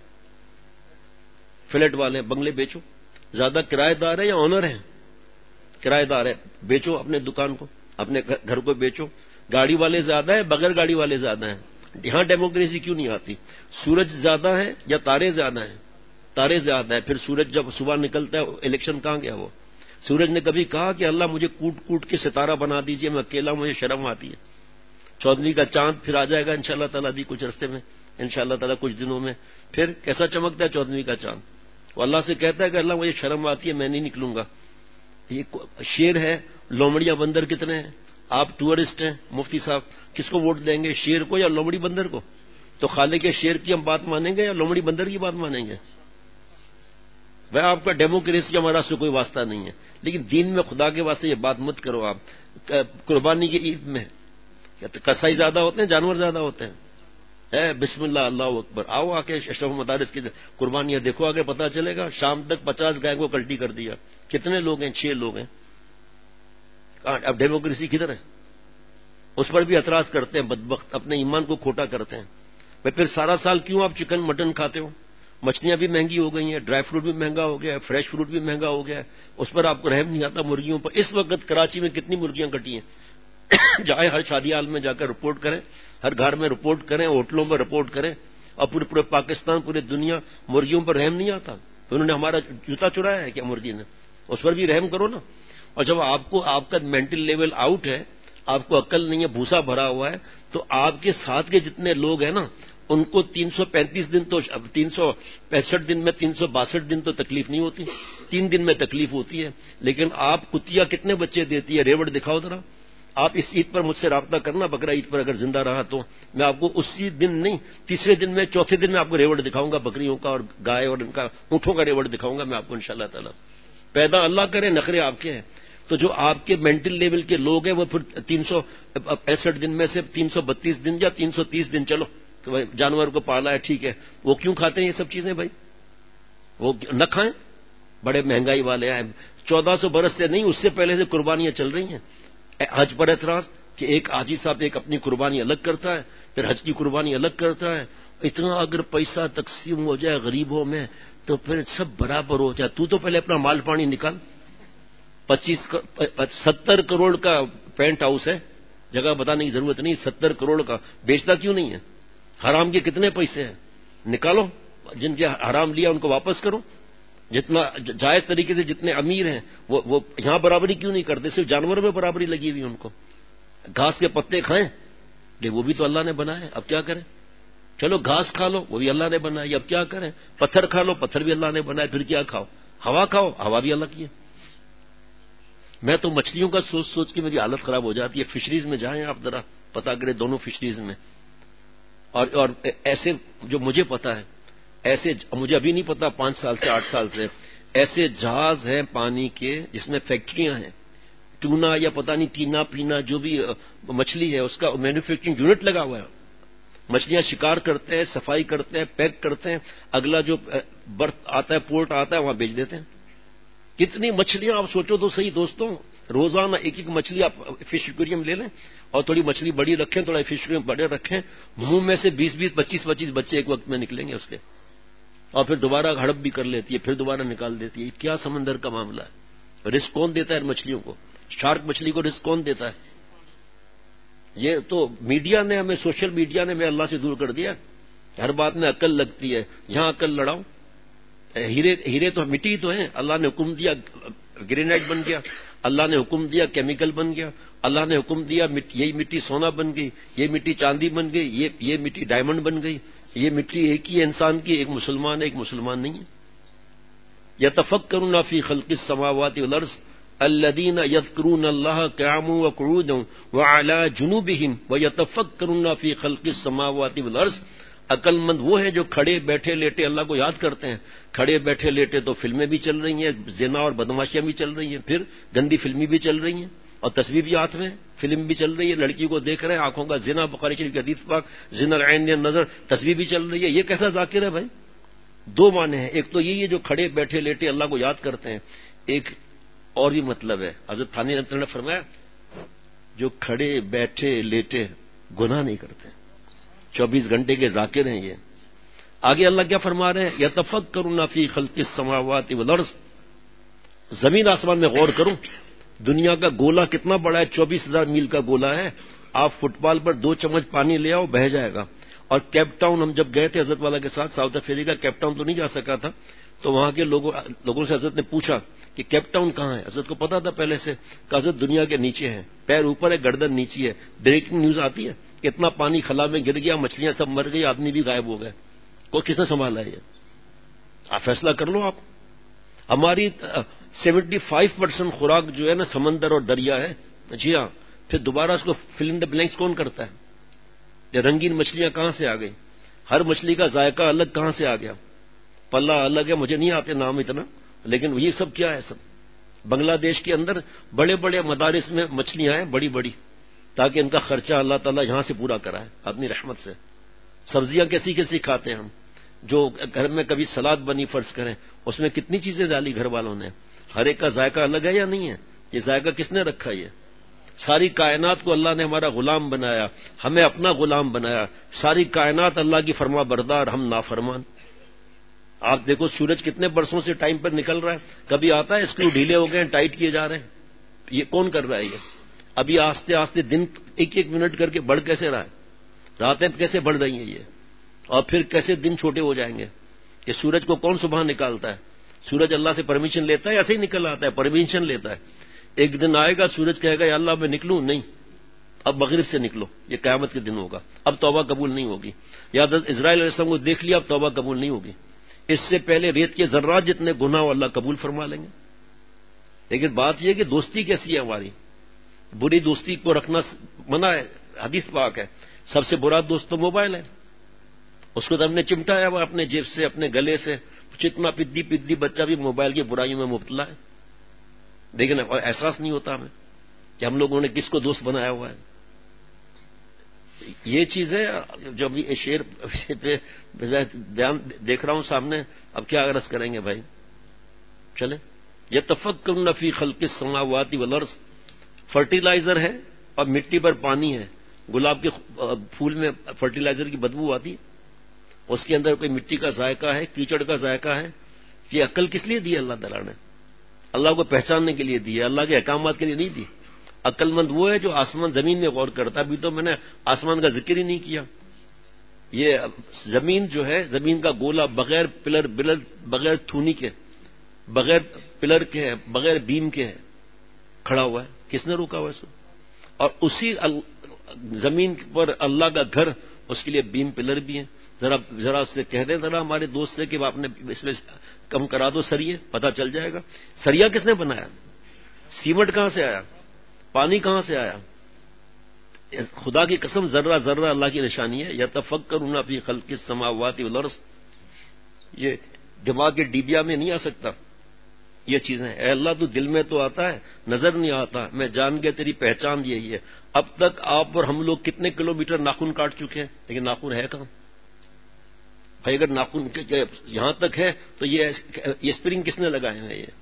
فلیٹ والے ہیں، بنگلے بیچو۔ زیادہ کرایہ دار ہیں یا آنر ہیں؟ کرایہ دار ہے، بیچو اپنے دکان کو، اپنے گھر کو بیچو۔ گاڑی والے زیادہ ہیں، بغیر گاڑی والے زیادہ ہیں؟ یہاں ڈیموکریسی کیوں نہیں آتی؟ سورج زیادہ ہے یا تارے زیادہ ہیں؟ تارے زیادہ ہے، پھر سورج جب صبح نکلتا ہے الیکشن کہاں گیا وہ؟ سورج نے کبھی کہا کہ اللہ مجھے کوٹ کوٹ کے ستارہ بنا دیجئے، میں اکیلا، مجھے شرم آتی ہے۔ 14ویں کا چاند پھر آ جائے گا انشاءاللہ تعالیٰ بھی کچھ رستے میں، انشاءاللہ تعالیٰ کچھ دنوں میں، پھر کیسا چمکتا ہے 14ویں کا چاند؟ وہ اللہ سے کہتا ہے کہ اللہ مجھے شرم آتی ہے، میں نہیں نکلوں گا۔ یہ شیر ہے، لومڑیاں بندر کتنے ہیں؟ آپ ٹورسٹ ہیں مفتی صاحب، کس کو ووٹ دیں گے، شیر کو یا لومڑی بندر کو؟ تو خالق شیر کی ہم بات مانیں گے یا لومڑی بندر کی بات مانیں گے؟ بھائی آپ کا ڈیموکریسی ہمارا سے کوئی واسطہ نہیں ہے، لیکن دین میں خدا کے واسطے یہ بات مت کرو۔ آپ قربانی کی عید میں کسائی زیادہ ہوتے ہیں، جانور زیادہ ہوتے ہیں؟ بسم اللہ اللہ اکبر، آؤ آ کے اشرف المدارس کی قربانیاں دیکھو، آگے پتہ چلے گا۔ شام تک 50 گائے کو کلٹی کر دیا، کتنے لوگ ہیں؟ 6 لوگ ہیں۔ اب ڈیموکریسی کدھر ہے؟ اس پر بھی اعتراض کرتے ہیں بدبخت، اپنے ایمان کو کھوٹا کرتے ہیں۔ بھائی پھر سارا سال کیوں آپ چکن مٹن کھاتے ہو؟ مچھلیاں بھی مہنگی ہو گئی ہیں، ڈرائی فروٹ بھی مہنگا ہو گیا ہے، فریش فروٹ بھی مہنگا ہو گیا ہے، اس پر آپ کو رحم نہیں آتا مرغیوں پر۔ اس وقت کراچی میں کتنی مرغیاں کٹی ہیں؟ جائے ہر شادی ہال میں جا کر رپورٹ کریں، ہر گھر میں رپورٹ کریں، ہوٹلوں پر رپورٹ کریں، اور پورے پاکستان، پورے دنیا مرغیوں پر رحم نہیں آتا؟ انہوں نے ہمارا جوتا چرایا ہے کیا مرغی نے؟ اس پر بھی رحم کرو نا۔ اور جب آپ کا مینٹل لیول آؤٹ ہے، آپ کو عقل نہیں ہے، بھوسا بھرا ہوا ہے، تو آپ کے ساتھ کے جتنے لوگ ہیں نا ان کو 335 دن تو 365 دن میں 362 دن تو تکلیف نہیں ہوتی، 3 دن میں تکلیف ہوتی ہے. لیکن آپ کتیا کتنے بچے دیتی ہے؟ ریوڑ دکھاؤ ذرا. آپ اس عید پر مجھ سے رابطہ کرنا، بقرہ عید پر اگر زندہ رہا تو میں آپ کو اسی دن نہیں، تیسرے دن میں چوتھے دن میں آپ کو ریوڑ دکھاؤں گا، بکریوں کا اور گائے اور ان کا اونٹوں کا ریوڑ دکھاؤں گا میں آپ کو انشاءاللہ تعالی. پیدا اللہ کرے، نخرے آپ کے ہیں. تو جو آپ کے مینٹل لیول کے لوگ ہیں وہ پھر 365 دن میں سے 332 دن یا 330 دن چلو جانور کو پالا ہے ٹھیک ہے، وہ کیوں کھاتے ہیں یہ سب چیزیں بھائی؟ وہ نہ کھائیں، بڑے مہنگائی والے ہیں. 1400 برس سے نہیں، اس سے پہلے سے قربانیاں چل رہی ہیں. حج پر اعتراض کہ ایک حاجی صاحب ایک اپنی قربانی الگ کرتا ہے، پھر حج کی قربانی الگ کرتا ہے. اتنا اگر پیسہ تقسیم ہو جائے غریبوں میں تو پھر سب برابر ہو جائے. تو پہلے اپنا مال پانی نکال. 70 کروڑ کا پینٹ ہاؤس ہے، جگہ بتانے کی ضرورت نہیں، 70 کروڑ کا بیچتا کیوں نہیں ہے؟ حرام کے کتنے پیسے ہیں نکالو، جن کے حرام لیا ان کو واپس کرو. جتنا جائز طریقے سے جتنے امیر ہیں وہ یہاں برابری کیوں نہیں کرتے؟ صرف جانوروں میں برابری لگی ہوئی ان کو. گھاس کے پتے کھائیں کہ وہ بھی تو اللہ نے بنائے، اب کیا کریں؟ چلو گھاس کھا لو، وہ بھی اللہ نے بنائی، اب کیا کریں؟ پتھر کھا لو، پتھر بھی اللہ نے بنائے، پھر کیا کھاؤ؟ ہوا کھاؤ، ہوا بھی اللہ کی ہے. میں تو مچھلیوں کا سوچ سوچ کے میری حالت خراب ہو جاتی ہے. فشریز میں جائیں آپ ذرا پتا کریں دونوں فشریز میں، اور ایسے جو مجھے پتا ہے، ایسے مجھے ابھی نہیں پتا 5 سال سے 8 سال سے، ایسے جہاز ہیں پانی کے جس میں فیکٹریاں ہیں، ٹونا یا پتہ نہیں ٹینا پینا جو بھی مچھلی ہے اس کا مینوفیکچرنگ یونٹ لگا ہوا ہے. مچھلیاں شکار کرتے ہیں، صفائی کرتے ہیں، پیک کرتے ہیں، اگلا جو برت آتا ہے پورٹ آتا ہے وہاں بیچ دیتے ہیں. کتنی مچھلیاں آپ سوچو تو صحیح دوستوں، روزانہ ایک مچھلی آپ فش ایکویریم لے لیں اور تھوڑی مچھلی بڑی رکھیں، تھوڑا فش ایکویریم بڑے رکھیں، منہ میں سے 20 25 بچے ایک وقت میں نکلیں گے اس کے، اور پھر دوبارہ ہڑپ بھی کر لیتی ہے، پھر دوبارہ نکال دیتی ہے. کیا سمندر کا معاملہ ہے؟ رزق کون دیتا ہے مچھلیوں کو؟ شارک مچھلی کو رزق کون دیتا ہے؟ یہ تو میڈیا نے ہمیں، سوشل میڈیا نے ہمیں اللہ سے دور کر دیا. ہر بات میں عقل لگتی ہے، یہاں عقل لڑاؤ. ہیرے تو مٹی تو ہیں، اللہ نے حکم دیا گرینائٹ بن گیا، اللہ نے حکم دیا کیمیکل بن گیا، اللہ نے حکم دیا یہی مٹی سونا بن گئی، یہ مٹی چاندی بن گئی، یہ مٹی ڈائمنڈ بن گئی. یہ مٹی ایک ہی انسان کی، ایک مسلمان ہے ایک مسلمان نہیں ہے. یتفکرون فی خلق السماوات والارض الذین یذکرون اللہ قیاما وقعودا وعلی جنوبہم ویتفکرون فی خلق السماوات والارض. عقل مند وہ ہیں جو کھڑے بیٹھے لیٹے اللہ کو یاد کرتے ہیں. کھڑے بیٹھے لیٹے تو فلمیں بھی چل رہی ہیں، زنا اور بدماشیاں بھی چل رہی ہیں، پھر گندی فلمیں بھی چل رہی ہیں، اور تصویر بھی ہاتھ میں، فلم بھی چل رہی ہے، لڑکی کو دیکھ رہے ہیں، آنکھوں کا زنا، بخاری شریف کی حدیث پاک زنا العین نظر، تصویر بھی چل رہی ہے. یہ کیسا ذاکر ہے بھائی؟ دو معنی ہیں، ایک تو یہی ہے جو کھڑے بیٹھے لیٹے اللہ کو یاد کرتے ہیں، ایک اور بھی مطلب ہے. حضرت تھانوی رحمۃ اللہ نے فرمایا جو کھڑے بیٹھے لیٹے گناہ نہیں کرتے، 24 گھنٹے کے ذاکر ہیں یہ. آگے اللہ کیا فرما رہے ہیں؟ یتفکرون فی خلق السماوات والارض. زمین آسمان میں غور کرو، دنیا کا گولا کتنا بڑا ہے؟ 24,000 میل کا گولا ہے. آپ فٹ بال پر 2 چمچ پانی لے آؤ بہہ جائے گا. اور کیپ ٹاؤن ہم جب گئے تھے حضرت والا کے ساتھ ساؤتھ افریقہ، کیپ ٹاؤن تو نہیں جا سکا تھا، تو وہاں کے لوگوں سے حضرت نے پوچھا کہ کیپ ٹاؤن کہاں ہے؟ حضرت کو پتا تھا پہلے سے کہ حضرت دنیا کے نیچے ہے، پیر اوپر ہے گردن نیچے ہے. بریکنگ نیوز آتی ہے کہ اتنا پانی خلا میں گر گیا، مچھلیاں سب مر گئی، آدمی بھی غائب ہو گئے. کوئی کس نے سنبھالا ہے یہ؟ آپ فیصلہ کر لو. آپ ہماری 75% خوراک جو ہے نا سمندر اور دریا ہے. جی ہاں، پھر دوبارہ اس کو فل ان دا بلینکس کون کرتا ہے؟ یہ رنگین مچھلیاں کہاں سے آ گئی؟ ہر مچھلی کا ذائقہ الگ کہاں سے آ گیا؟ پلہ الگ ہے، مجھے نہیں آتے نام اتنا، لیکن یہ سب کیا ہے؟ سب بنگلہ دیش کے اندر بڑے بڑے مدارس میں مچھلیاں ہیں بڑی بڑی، تاکہ ان کا خرچہ اللہ تعالیٰ یہاں سے پورا کرائے اپنی رحمت سے. سبزیاں کیسی کیسی کھاتے ہیں ہم، جو گھر میں کبھی سلاد بنی فرض کریں اس میں کتنی چیزیں ڈالی گھر والوں نے، ہر ایک کا ذائقہ الگ ہے یا نہیں ہے؟ یہ ذائقہ کس نے رکھا؟ یہ ساری کائنات کو اللہ نے ہمارا غلام بنایا، ہمیں اپنا غلام بنایا. ساری کائنات اللہ کی فرما بردار، ہم نافرمان. آپ دیکھو سورج کتنے برسوں سے ٹائم پر نکل رہا ہے، کبھی آتا ہے اسکرو ڈھیلے ہو گئے ہیں ٹائٹ کیے جا رہے ہیں. یہ کون کر رہا ہے؟ یہ ابھی آہستہ آہستہ دن 1 منٹ کر کے بڑھ کیسے رہا ہے، راتیں کیسے بڑھ رہی ہیں یہ، اور پھر کیسے دن چھوٹے ہو جائیں گے. کہ سورج کو کون صبح نکالتا ہے؟ سورج اللہ سے پرمیشن لیتا ہے، ایسے ہی نکل آتا ہے، پرمیشن لیتا ہے. ایک دن آئے گا سورج کہے گا یا اللہ میں نکلوں نہیں، اب مغرب سے نکلو، یہ قیامت کے دن ہوگا، اب توبہ قبول نہیں ہوگی. یا حضرت اسرائیل علیہ السلام کو دیکھ لیا، اب توبہ قبول نہیں ہوگی. اس سے پہلے ریت کے ذرات جتنے گناہ ہو اللہ قبول فرما لیں گے. لیکن بات یہ کہ دوستی کیسی ہے ہماری، بری دوستی کو رکھنا منع ہے، حدیث پاک ہے. سب سے برا دوست تو موبائل ہے، اس کو تو ہم نے چمٹایا ہوا اپنے جیب سے، اپنے گلے سے. چتنا پدی بچہ بھی موبائل کی برائیوں میں مبتلا ہے، لیکن احساس نہیں ہوتا ہمیں کہ ہم لوگوں نے کس کو دوست بنایا ہوا ہے. یہ چیز ہے. جو ابھی شعر پہ بیان دیکھ رہا ہوں سامنے، اب کیا عرض کریں گے بھائی. چلے، یتفکرون فی خلق السماوات والارض، فرٹیلائزر ہے اور مٹی پر پانی ہے. گلاب کے پھول میں فرٹیلائزر کی بدبو آتی ہے، اس کے اندر کوئی مٹی کا ذائقہ ہے، کیچڑ کا ذائقہ ہے. یہ عقل کس لیے دی اللہ تعالیٰ نے؟ اللہ کو پہچاننے کے لیے دی ہے، اللہ کے احکامات کے لیے نہیں دی. عقل مند وہ ہے جو آسمان زمین میں غور کرتا. ابھی تو میں نے آسمان کا ذکر ہی نہیں کیا. یہ زمین جو ہے، زمین کا گولا بغیر پلر بغیر تھونی کے، بغیر پلر کے ہے، بغیر بیم کے ہے، کھڑا ہوا ہے. کس نے روکا ہوا اس کو؟ اور اسی زمین پر اللہ کا گھر، اس کے لیے بیم پلر بھی ہیں. ذرا اس سے کہہ دیں ذرا ہمارے دوست سے کہ آپ نے اس میں کم کرا دو سریے، پتہ چل جائے گا. سریا کس نے بنایا؟ سیمنٹ کہاں سے آیا؟ پانی کہاں سے آیا؟ خدا کی قسم ذرہ ذرہ اللہ کی نشانی ہے. یتفکرون فی خلق السماوات والارض، یہ دماغ کے ڈیبیا میں نہیں آ سکتا. یہ چیزیں اے اللہ تو دل میں تو آتا ہے، نظر نہیں آتا. میں جان گیا تیری پہچان یہی ہے. اب تک آپ اور ہم لوگ کتنے کلومیٹر ناخن کاٹ چکے ہیں، لیکن ناخن ہے کہاں بھائی؟ اگر ناخن یہاں تک ہے تو یہ اسپرنگ کس نے لگائے ہیں یہ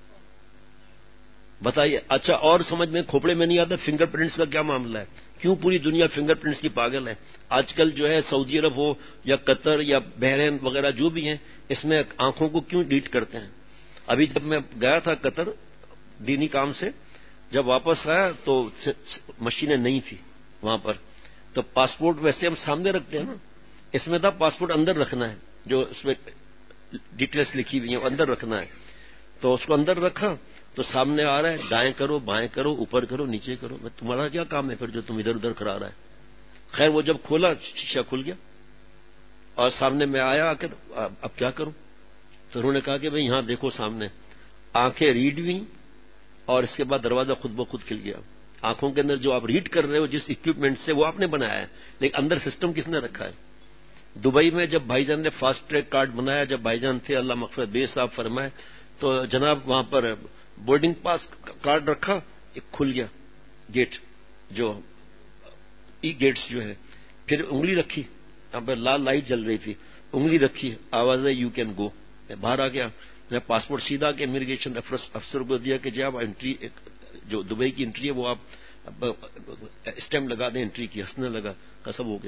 بتائیے. اچھا، اور سمجھ میں کھوپڑے میں نہیں آتا فنگر پرنٹس کا کیا معاملہ ہے؟ کیوں پوری دنیا فنگر پرنٹس کی پاگل ہے؟ آج کل جو ہے سعودی عرب ہو یا قطر یا بحرین وغیرہ جو بھی ہیں، اس میں آنکھوں کو کیوں ڈیٹ کرتے ہیں؟ ابھی جب میں گیا تھا قطر دینی کام سے، جب واپس آیا تو مشینیں نہیں تھی وہاں پر. تو پاسپورٹ ویسے ہم سامنے رکھتے ہیں نا، اس میں تھا پاسپورٹ اندر رکھنا ہے، جو اس میں ڈیٹیلز لکھی ہوئی ہیں وہ اندر رکھنا ہے. تو اس کو اندر رکھا تو سامنے آ رہا ہے دائیں کرو بائیں کرو اوپر کرو نیچے کرو. میں تمہارا کیا کام ہے پھر جو تم ادھر ادھر کرا رہا ہے؟ خیر وہ جب کھولا شیشہ کھل گیا اور سامنے میں آیا آ کر اب کیا کروں؟ تو انہوں نے کہا کہ بھئی یہاں دیکھو سامنے. آنکھیں ریڈ ہوئی اور اس کے بعد دروازہ خود بخود کھل گیا. آنکھوں کے اندر جو آپ ریڈ کر رہے ہو جس اکوپمنٹ سے، وہ آپ نے بنایا ہے، لیکن اندر سسٹم کس نے رکھا ہے؟ دبئی میں جب بھائی جان نے فاسٹ ٹریک کارڈ بنایا، جب بھائی جان تھے اللہ مغفرت بے صاحب فرمائے، تو جناب وہاں پر بورڈنگ پاس کارڈ رکھا، ایک کھل گیا گیٹ، جو ای گیٹس جو ہے. پھر انگلی رکھی، یہاں پہ لال لائٹ جل رہی تھی، انگلی رکھی، آواز ہے یو کین گو. میں باہر آ گیا. میں پاسپورٹ سیدھا کے امیگریشن افسر کو دیا کہ جی آپ انٹری، جو دبئی کی انٹری ہے وہ آپ اسٹیمپ لگا دیں انٹری کی. ہنسنے لگا، قسم ہو گیا.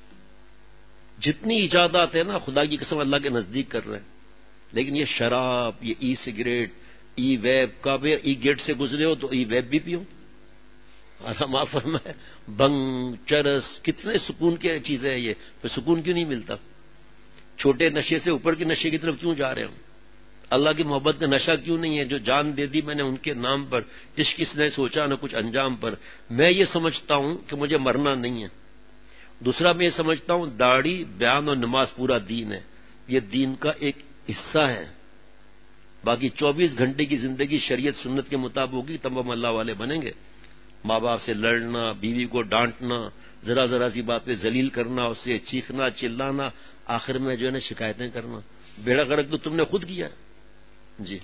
جتنی ایجادات ہیں نا خدا کی قسم اللہ کے نزدیک کر رہے ہیں، لیکن یہ شراب، یہ ای سگریٹ، ای ویب کا بھی ای گیٹ سے گزرے ہو تو ای ویب بھی پیو. اللہ معاف فرمائے، بنگ، چرس، کتنے سکون کی چیزیں ہیں یہ، پھر سکون کیوں نہیں ملتا؟ چھوٹے نشے سے اوپر کے نشے کی طرف کیوں جا رہے ہوں؟ اللہ کی محبت کا نشہ کیوں نہیں ہے؟ جو جان دے دی میں نے ان کے نام پر، عشق کس نے سوچا نہ کچھ انجام پر. میں یہ سمجھتا ہوں کہ مجھے مرنا نہیں ہے. دوسرا میں یہ سمجھتا ہوں داڑھی، بیان اور نماز پورا دین ہے. یہ دین کا ایک حصہ ہے. باقی 24 گھنٹے کی زندگی شریعت سنت کے مطابق ہوگی تب ہم اللہ والے بنیں گے. ماں باپ سے لڑنا، بیوی کو ڈانٹنا، ذرا ذرا سی بات پہ ذلیل کرنا، اس سے چیخنا چلانا، آخر میں جو ہے نا شکایتیں کرنا، بیڑا غرق تو تم نے خود کیا ہے. جی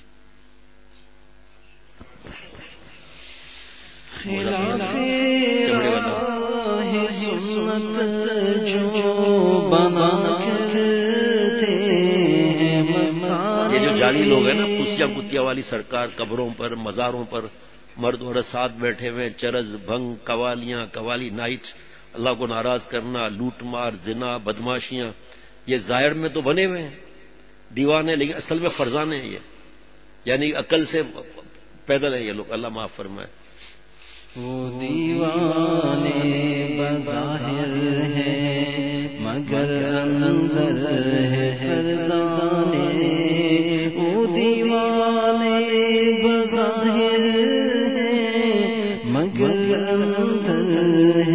یہ جو جعلی لوگ ہیں نا، پوسیا کتیا والی سرکار، قبروں پر مزاروں پر مرد عورت ساتھ بیٹھے ہوئے، چرس، بھنگ، قوالیاں، قوالی نائٹ، اللہ کو ناراض کرنا، لوٹ مار، زنا، بدماشیاں، یہ ظاہر میں تو بنے ہوئے ہیں دیوانے، لیکن اصل میں فرزانے ہیں. یہ یعنی عقل سے پیدل ہیں یہ لوگ. اللہ معاف فرمائے. وہ دیوانے بظاہر ہے مگر اندر ہے فرزانے. وہ دیوانے بظاہر ہے مگر اندر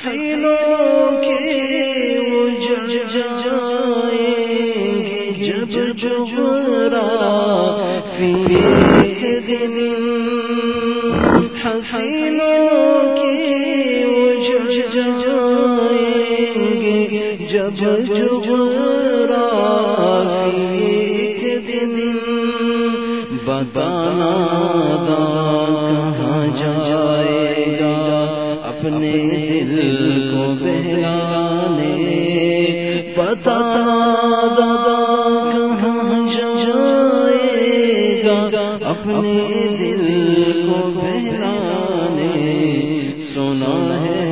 حسینوں کے وہ جل جائیں گے جب جغرا فی ایک دن، حسینوں کے وہ جل جائیں گے جب جغرا فی ایک دن، بتانا دا کہاں جائے گا اپنے دل کو بہلانے، بتانا دا کہاں جائے گا اپنے دل کو بہلانے، سنا ہے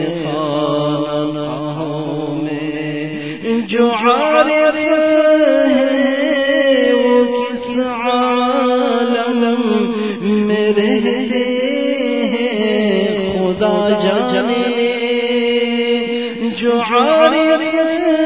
خانقاہوں میں جو عارف ہے وہ کس عالم میں رہتے ہیں خدا جانے، جو عارف ہے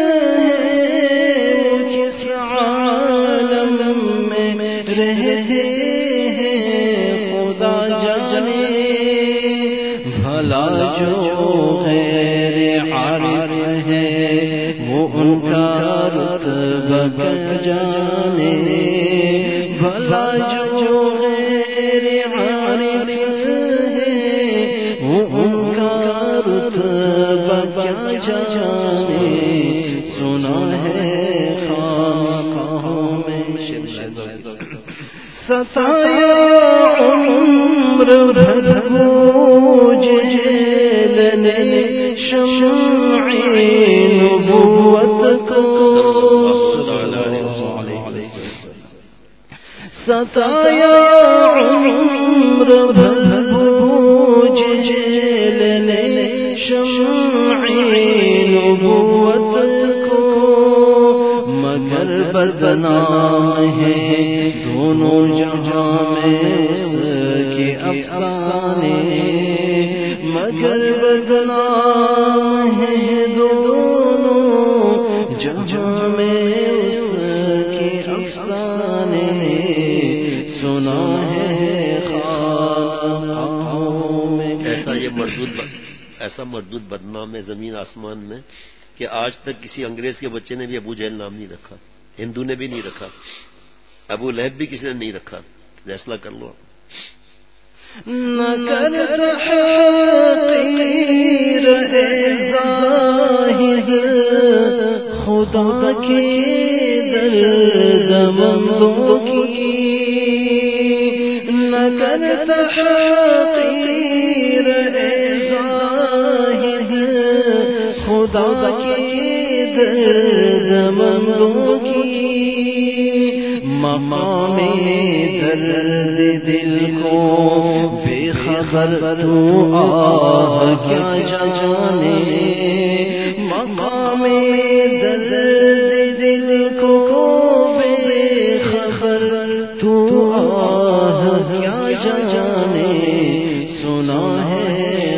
وہ کس عالم میں رہتے ہیں خدا جانے، بھلا جو غیر عارف ہے وہ ان کا رتبہ جانے، بھلا جو غیر عارف ہے وہ ان کا رتبہ جانے، سنا ہے خانقاہوں میں ستایا عمر بھر بوجھ جلنے شمع نبوت کو، ستایا عمر بھر بوجھ جلنے شمع نبوت کو، مگر بدنام ہے دونوں جہاں میں اس کے افسانے، مگر بدنام ہے دونوں جہاں میں اس کے افسانے، سنا ہے خانقاہوں میں۔ ایسا مردود بدنام ہے زمین آسمان میں کہ آج تک کسی انگریز کے بچے نے بھی ابو جہل نام نہیں رکھا، ہندو نے بھی نہیں رکھا، ابو لہب بھی کسی نے نہیں رکھا، فیصلہ کر لو۔ نہ کر تحقیر زاہد خدا کے درد مندوں کی، نہ کر تحقیر زاہد خدا کے درد مندوں کی، مقام درد دل کو بے خبر تو آہ کیا جانے، مقام درد دل کو بے خبر تو آہ کیا جانے، سنا ہے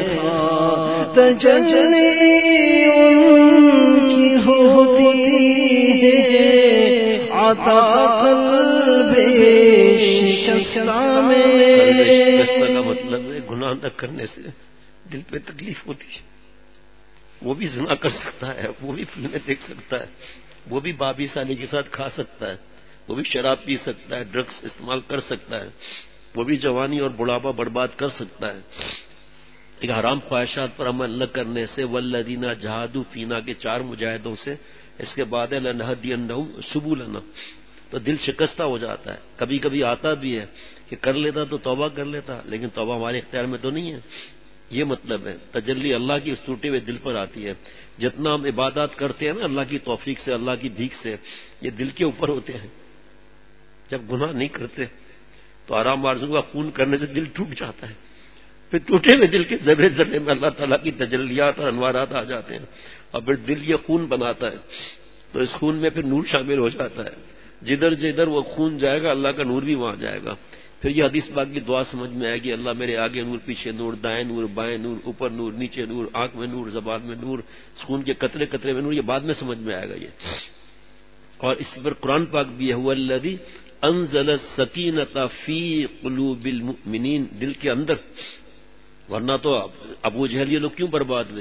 تجلی ان کی ہوتی ہے عطا قلب شکستہ میں، کا مطلب ہے گناہ نہ کرنے سے دل پہ تکلیف ہوتی ہے، وہ بھی زنا کر سکتا ہے، وہ بھی فلمیں دیکھ سکتا ہے، وہ بھی بابی سالی کے ساتھ کھا سکتا ہے، وہ بھی شراب پی سکتا ہے، ڈرگس استعمال کر سکتا ہے، وہ بھی جوانی اور بڑھاپا برباد کر سکتا ہے، ایک حرام خواہشات پر عمل نہ کرنے سے، والذین جہادوا فینا کے 4 مجاہدوں سے، اس کے بعد لنہدینہم سبلنا، تو دل شکستہ ہو جاتا ہے، کبھی کبھی آتا بھی ہے کہ کر لیتا تو توبہ کر لیتا، لیکن توبہ ہمارے اختیار میں تو نہیں ہے، یہ مطلب ہے تجلی اللہ کی اس ٹوٹے ہوئے دل پر آتی ہے، جتنا ہم عبادات کرتے ہیں نا اللہ کی توفیق سے، اللہ کی بھیک سے، یہ دل کے اوپر ہوتے ہیں، جب گناہ نہیں کرتے تو آرام آرزو کا خون کرنے سے دل ٹوٹ جاتا ہے، پھر ٹوٹے ہوئے دل کے ذرے ذرے میں اللہ تعالیٰ کی تجلیات اور انوارات آ جاتے ہیں، اور پھر دل یہ خون بناتا ہے، تو اس خون میں پھر نور شامل ہو جاتا ہے، جدھر جدھر وہ خون جائے گا اللہ کا نور بھی وہاں جائے گا، پھر یہ حدیث پاک کی دعا سمجھ میں آئے گی، اللہ میرے آگے نور، پیچھے نور، دائیں نور، بائیں نور، اوپر نور، نیچے نور، آنکھ میں نور، زبان میں نور، خون کے قطرے قطرے میں نور، یہ بعد میں سمجھ میں آئے گا یہ۔ اور اس پر قرآن پاک بھی ہے هو الذی انزل السکینۃ فی قلوب المؤمنین، دل کے اندر، ورنہ تو ابو جہل یہ لوگ کیوں برباد ہوئے؟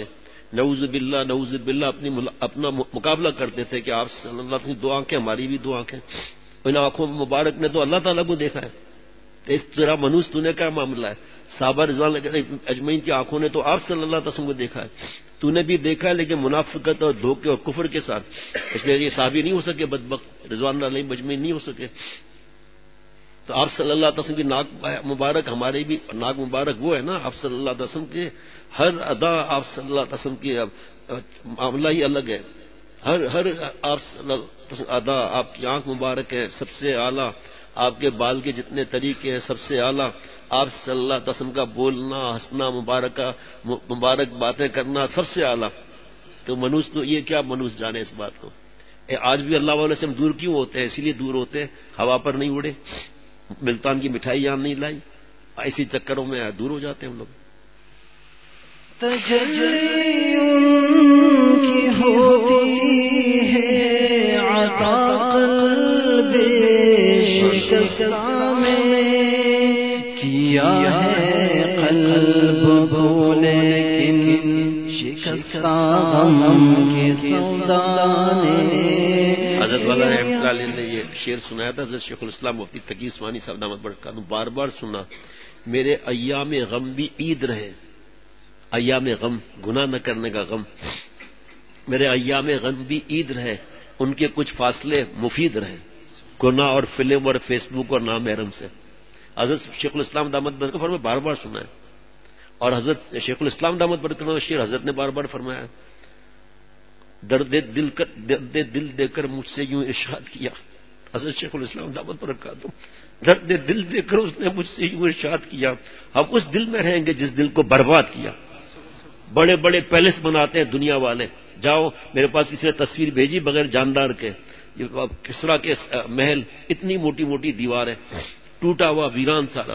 نعوذ باللہ اپنا مقابلہ کرتے تھے کہ آپ صلی اللہ علیہ وسلم 2 آنکھیں، ہماری بھی 2 آنکھیں، ان آنکھوں مبارک نے تو اللہ تعالیٰ کو دیکھا ہے. اس طرح منوس تو نے کیا معاملہ ہے؟ صحابہ رضوان اللہ اجمعین کی آنکھوں نے تو آپ صلی اللہ علیہ وسلم کو دیکھا ہے. تو نے بھی دیکھا ہے لیکن منافقت اور دھوکے اور کفر کے ساتھ، اس لیے یہ صحابی نہیں ہو سکے، بدبخت رضوان اللہ علیہ اجمعین نہیں ہو سکے. تو آپ صلی اللہ علیہ وسلم کی ناک مبارک، ہماری بھی ناک مبارک وہ ہے نا. آپ صلی اللہ علیہ وسلم کے ہر ادا، آپ صلی اللہ علیہ وسلم کی معاملہ ہی الگ ہے. ہر آپ صلی اللہ علیہ وسلم ادا، آپ کی آنکھ مبارک ہے سب سے اعلیٰ، آپ کے بال کے جتنے طریقے ہیں سب سے اعلیٰ، آپ صلی اللہ علیہ وسلم کا بولنا، ہنسنا، مبارک باتیں کرنا سب سے اعلیٰ. تو منوس تو یہ کیا منوس جانے اس بات کو. آج بھی اللہ والے سے ہم دور کیوں ہوتے ہیں؟ اسی لیے دور ہوتے ہیں ہوا پر نہیں اڑے، ملتان کی مٹھائی یہاں نہیں لائی، اسی چکروں میں دور ہو جاتے ہیں ہم لوگ. تجلی ان کی ہوتی ہے عطا قلب شکستہ میں، کیا ہے قلب کو لیکن شکستہ غم کے سودا نے. حضرت والا رحمۃ اللہ علیہ نے یہ شعر سنایا تھا. حضرت شیخ الاسلام مفتی تقی عثمانی صاحب دامت برکاتہ بار بار سنا. میرے ایام غم بھی عید رہے، ایام غم گناہ نہ کرنے کا غم، میرے ایام غم بھی عید رہے، ان کے کچھ فاصلے مفید رہے، گناہ اور فلم اور فیس بک اور نامحرم سے. حضرت شیخ الاسلام دامت برکاتہ فرمایا بار بار سنا ہے. اور حضرت شیخ الاسلام دامت برکاتہ شعر حضرت نے بار بار فرمایا، درد دل دے کر مجھ سے یوں ارشاد کیا. حضرت شیخ الاسلام دامت برکاتہ درد دل دے کر اس نے مجھ سے یوں ارشاد کیا، ہم اس دل میں رہیں گے جس دل کو برباد کیا. بڑے بڑے پیلس بناتے ہیں دنیا والے، جاؤ میرے پاس کسی نے تصویر بھیجی بغیر جاندار کے، کسرا کے محل، اتنی موٹی موٹی دیواریں، ٹوٹا ہوا ویران سارا،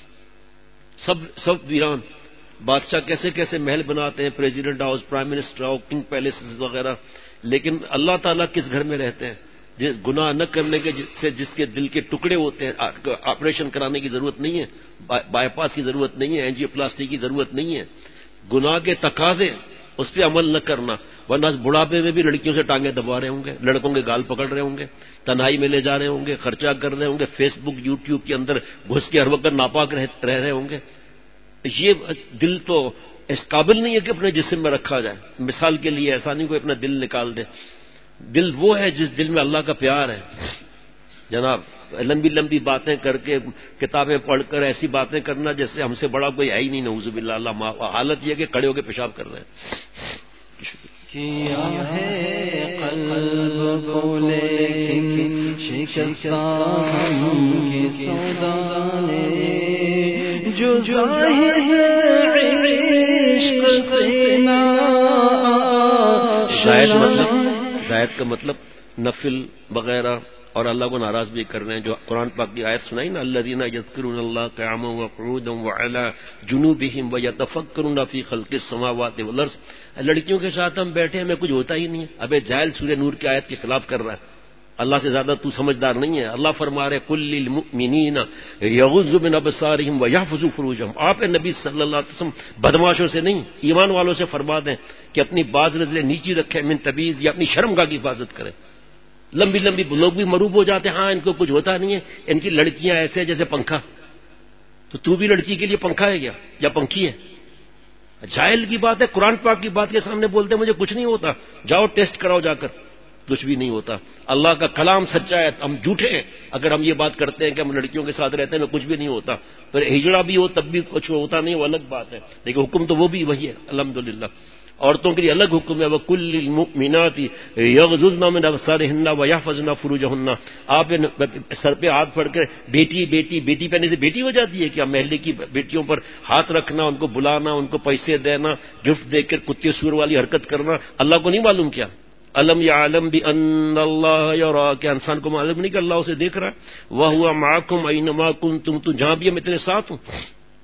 سب ویران. بادشاہ کیسے کیسے محل بناتے ہیں، president house, prime minister house, king palaces وغیرہ، لیکن اللہ تعالیٰ کس گھر میں رہتے ہیں؟ جس گناہ نہ کرنے کے سے جس کے دل کے ٹکڑے ہوتے ہیں، آپریشن کرانے کی ضرورت نہیں ہے، بائی پاس کی ضرورت نہیں ہے، اینجیو پلاسٹی کی ضرورت نہیں ہے. گناہ کے تقاضے اس پہ عمل نہ کرنا، ورنہ بڑھاپے میں بھی لڑکیوں سے ٹانگیں دبا رہے ہوں گے، لڑکوں کے گال پکڑ رہے ہوں گے، تنہائی میں لے جا رہے ہوں گے، خرچہ کر رہے ہوں گے، فیس بک یوٹیوب کے اندر گھس کے ہر وقت ناپاک رہ رہے ہوں گے. یہ دل تو اس قابل نہیں ہے کہ اپنے جسم میں رکھا جائے. مثال کے لیے ایسا نہیں کوئی اپنا دل نکال دے. دل وہ ہے جس دل میں اللہ کا پیار ہے. جناب لمبی لمبی باتیں کر کے، کتابیں پڑھ کر ایسی باتیں کرنا جیسے ہم سے بڑا کوئی ہے ہی نہیں، نعوذ باللہ. اللہ حالت یہ کہ کھڑے ہو کے پیشاب کر رہے ہیں. کیا ہے قلب کو لیکن شکستہ غم کے سودا نے، جو ظاہر عشق سے نہ زائد کا مطلب نفل وغیرہ اور اللہ کو ناراض بھی کر رہے ہیں. جو قرآن پاک کی آیت سنائی نا، الذین یذکرون اللہ قیاما وقعودا وعلی جنوبہم ویتفکرون فی خلق السماوات والارض. لڑکیوں کے ساتھ ہم بیٹھے ہمیں کچھ ہوتا ہی نہیں ہے. ابے جاہل سورہ نور کی آیت کے خلاف کر رہا ہے. اللہ سے زیادہ تو سمجھدار نہیں ہے. اللہ فرما رہے قل للمؤمنین یغضوا من ابصارہم ویحفظوا فروجہم. آپ نبی صلی اللہ علیہ وسلم بدماشوں سے نہیں، ایمان والوں سے فرما دیں کہ اپنی باز نظریں نیچی رکھیں، من تبیز، یا اپنی شرمگاہ کی حفاظت کریں. لمبی لمبی لوگ بھی مروب ہو جاتے ہیں، ہاں ان کو کچھ ہوتا نہیں ہے، ان کی لڑکیاں ایسے جیسے پنکھا. تو بھی لڑکی کے لیے پنکھا ہے کیا یا پنکھی ہے؟ جاہل کی بات ہے. قرآن پاک کی بات کے سامنے بولتے ہیں مجھے کچھ نہیں ہوتا. جاؤ ٹیسٹ کراؤ جا کر، کچھ بھی نہیں ہوتا. اللہ کا کلام سچا ہے. ہم جھوٹے ہیں اگر ہم یہ بات کرتے ہیں کہ ہم لڑکیوں کے ساتھ رہتے ہیں میں کچھ بھی نہیں ہوتا. پھر ہجڑا بھی ہو تب بھی کچھ ہوتا نہیں، وہ الگ بات ہے. لیکن حکم تو وہ بھی وہی ہے الحمدللہ. عورتوں کے لیے الگ حکم ہے، وَقُلْ لِلْمُؤْمِنَاتِ يَغْضُضْنَ مِنْ أَبْصَارِهِنَّ وَيَحْفَظْنَ فُرُوجَهُنَّ. آپ سر پہ ہاتھ پھڑ کر بیٹی پہنے سے بیٹی ہو جاتی ہے کیا؟ محلے کی بیٹیوں پر ہاتھ رکھنا، ان کو بلانا، ان کو پیسے دینا، گفٹ دے کر کتے سور والی حرکت کرنا، اللہ کو نہیں معلوم کیا؟ الم یعلم بان اللہ یرا، کیا انسان کو معلوم نہیں کہ اللہ اسے دیکھ رہا ہے؟ وَهُوَ مَعَكُمْ أَيْنَمَا كُنتُمْ، تو جہاں بھی میں تیرے ساتھ ہوں.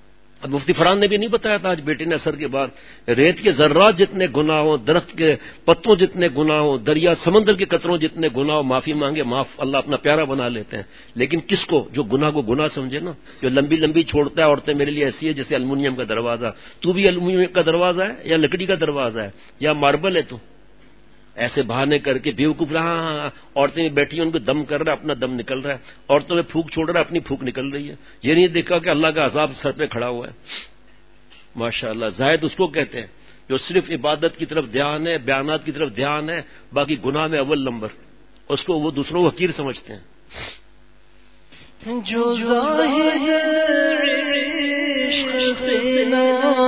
مفتی فرحان نے بھی نہیں بتایا تھا آج بیٹے نے اثر کے بعد، ریت کے ذرات جتنے گناہ ہوں، درخت کے پتوں جتنے گناہ ہوں، دریا سمندر کے قطروں جتنے گناہ ہوں، معافی مانگے، معاف اللہ اپنا پیارا بنا لیتے ہیں. لیکن کس کو؟ جو گناہ کو گناہ سمجھے نا، جو لمبی لمبی چھوڑتا ہے عورتیں میرے لیے ایسی ہے جیسے المونیم کا دروازہ. تو بھی المونیم کا دروازہ ہے یا لکڑی کا دروازہ ہے یا ماربل ہے؟ تو ایسے بہانے کر کے بیوقوف رہا. ہاں عورتیں بیٹھی ہیں، ان کو دم کر رہا ہے، اپنا دم نکل رہا ہے. عورتوں میں پھونک چھوڑ رہا ہے، اپنی پھونک نکل رہی ہے. یہ نہیں دیکھا کہ اللہ کا عذاب سر پہ کھڑا ہوا ہے. ماشاء اللہ. زاہد اس کو کہتے ہیں جو صرف عبادت کی طرف دھیان ہے، بیانات کی طرف دھیان ہے، باقی گناہ میں اول نمبر. اس کو وہ دوسروں کو حقیر سمجھتے ہیں. جو ظاہر عشق سے ناشنا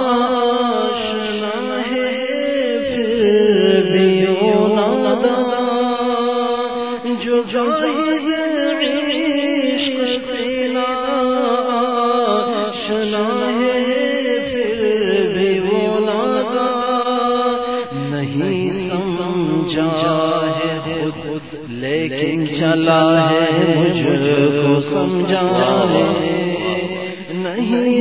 ہے پھر بھی یوں ناداں، جو ظاہر عشق سے ناشنا ہے پھر بھی وہ ناداں، نہیں سمجھا ہے خود لیکن چلا ہے مجھ کو سمجھانے، نہیں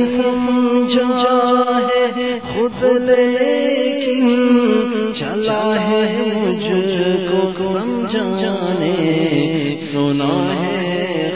سمجھا ہے خود لیکن چلا ہے مجھ کو سمجھانے. سنا ہے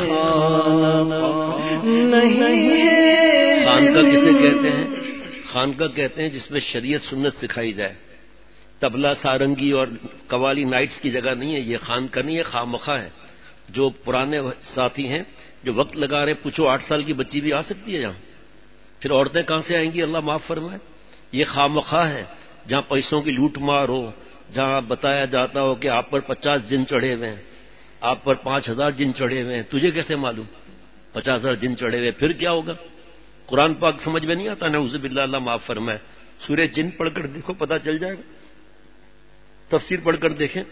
خانقاہ نہیں ہے. خانقاہ کسے کہتے ہیں؟ خانقاہ کہتے ہیں جس میں شریعت سنت سکھائی جائے. تبلا سارنگی اور قوالی نائٹس کی جگہ نہیں ہے. یہ خانقاہ نہیں ہے، خامخواہ ہے. جو پرانے ساتھی ہیں جو وقت لگا رہے ہیں، پوچھو 8 سال کی بچی بھی آ سکتی ہے یہاں، پھر عورتیں کہاں سے آئیں گی؟ اللہ معاف فرمائے. یہ خامخواہ ہے جہاں پیسوں کی لوٹ مار ہو، جہاں بتایا جاتا ہو کہ آپ پر 50 جن چڑھے ہوئے ہیں، آپ پر 5000 جن چڑھے ہوئے ہیں. تجھے کیسے معلوم 50,000 جن چڑھے ہوئے؟ پھر کیا ہوگا؟ قرآن پاک سمجھ میں نہیں آتا. نعوذ باللہ، اللہ معاف فرمائے. سورہ جن پڑھ کر دیکھو، پتہ چل جائے گا. تفسیر پڑھ کر دیکھیں.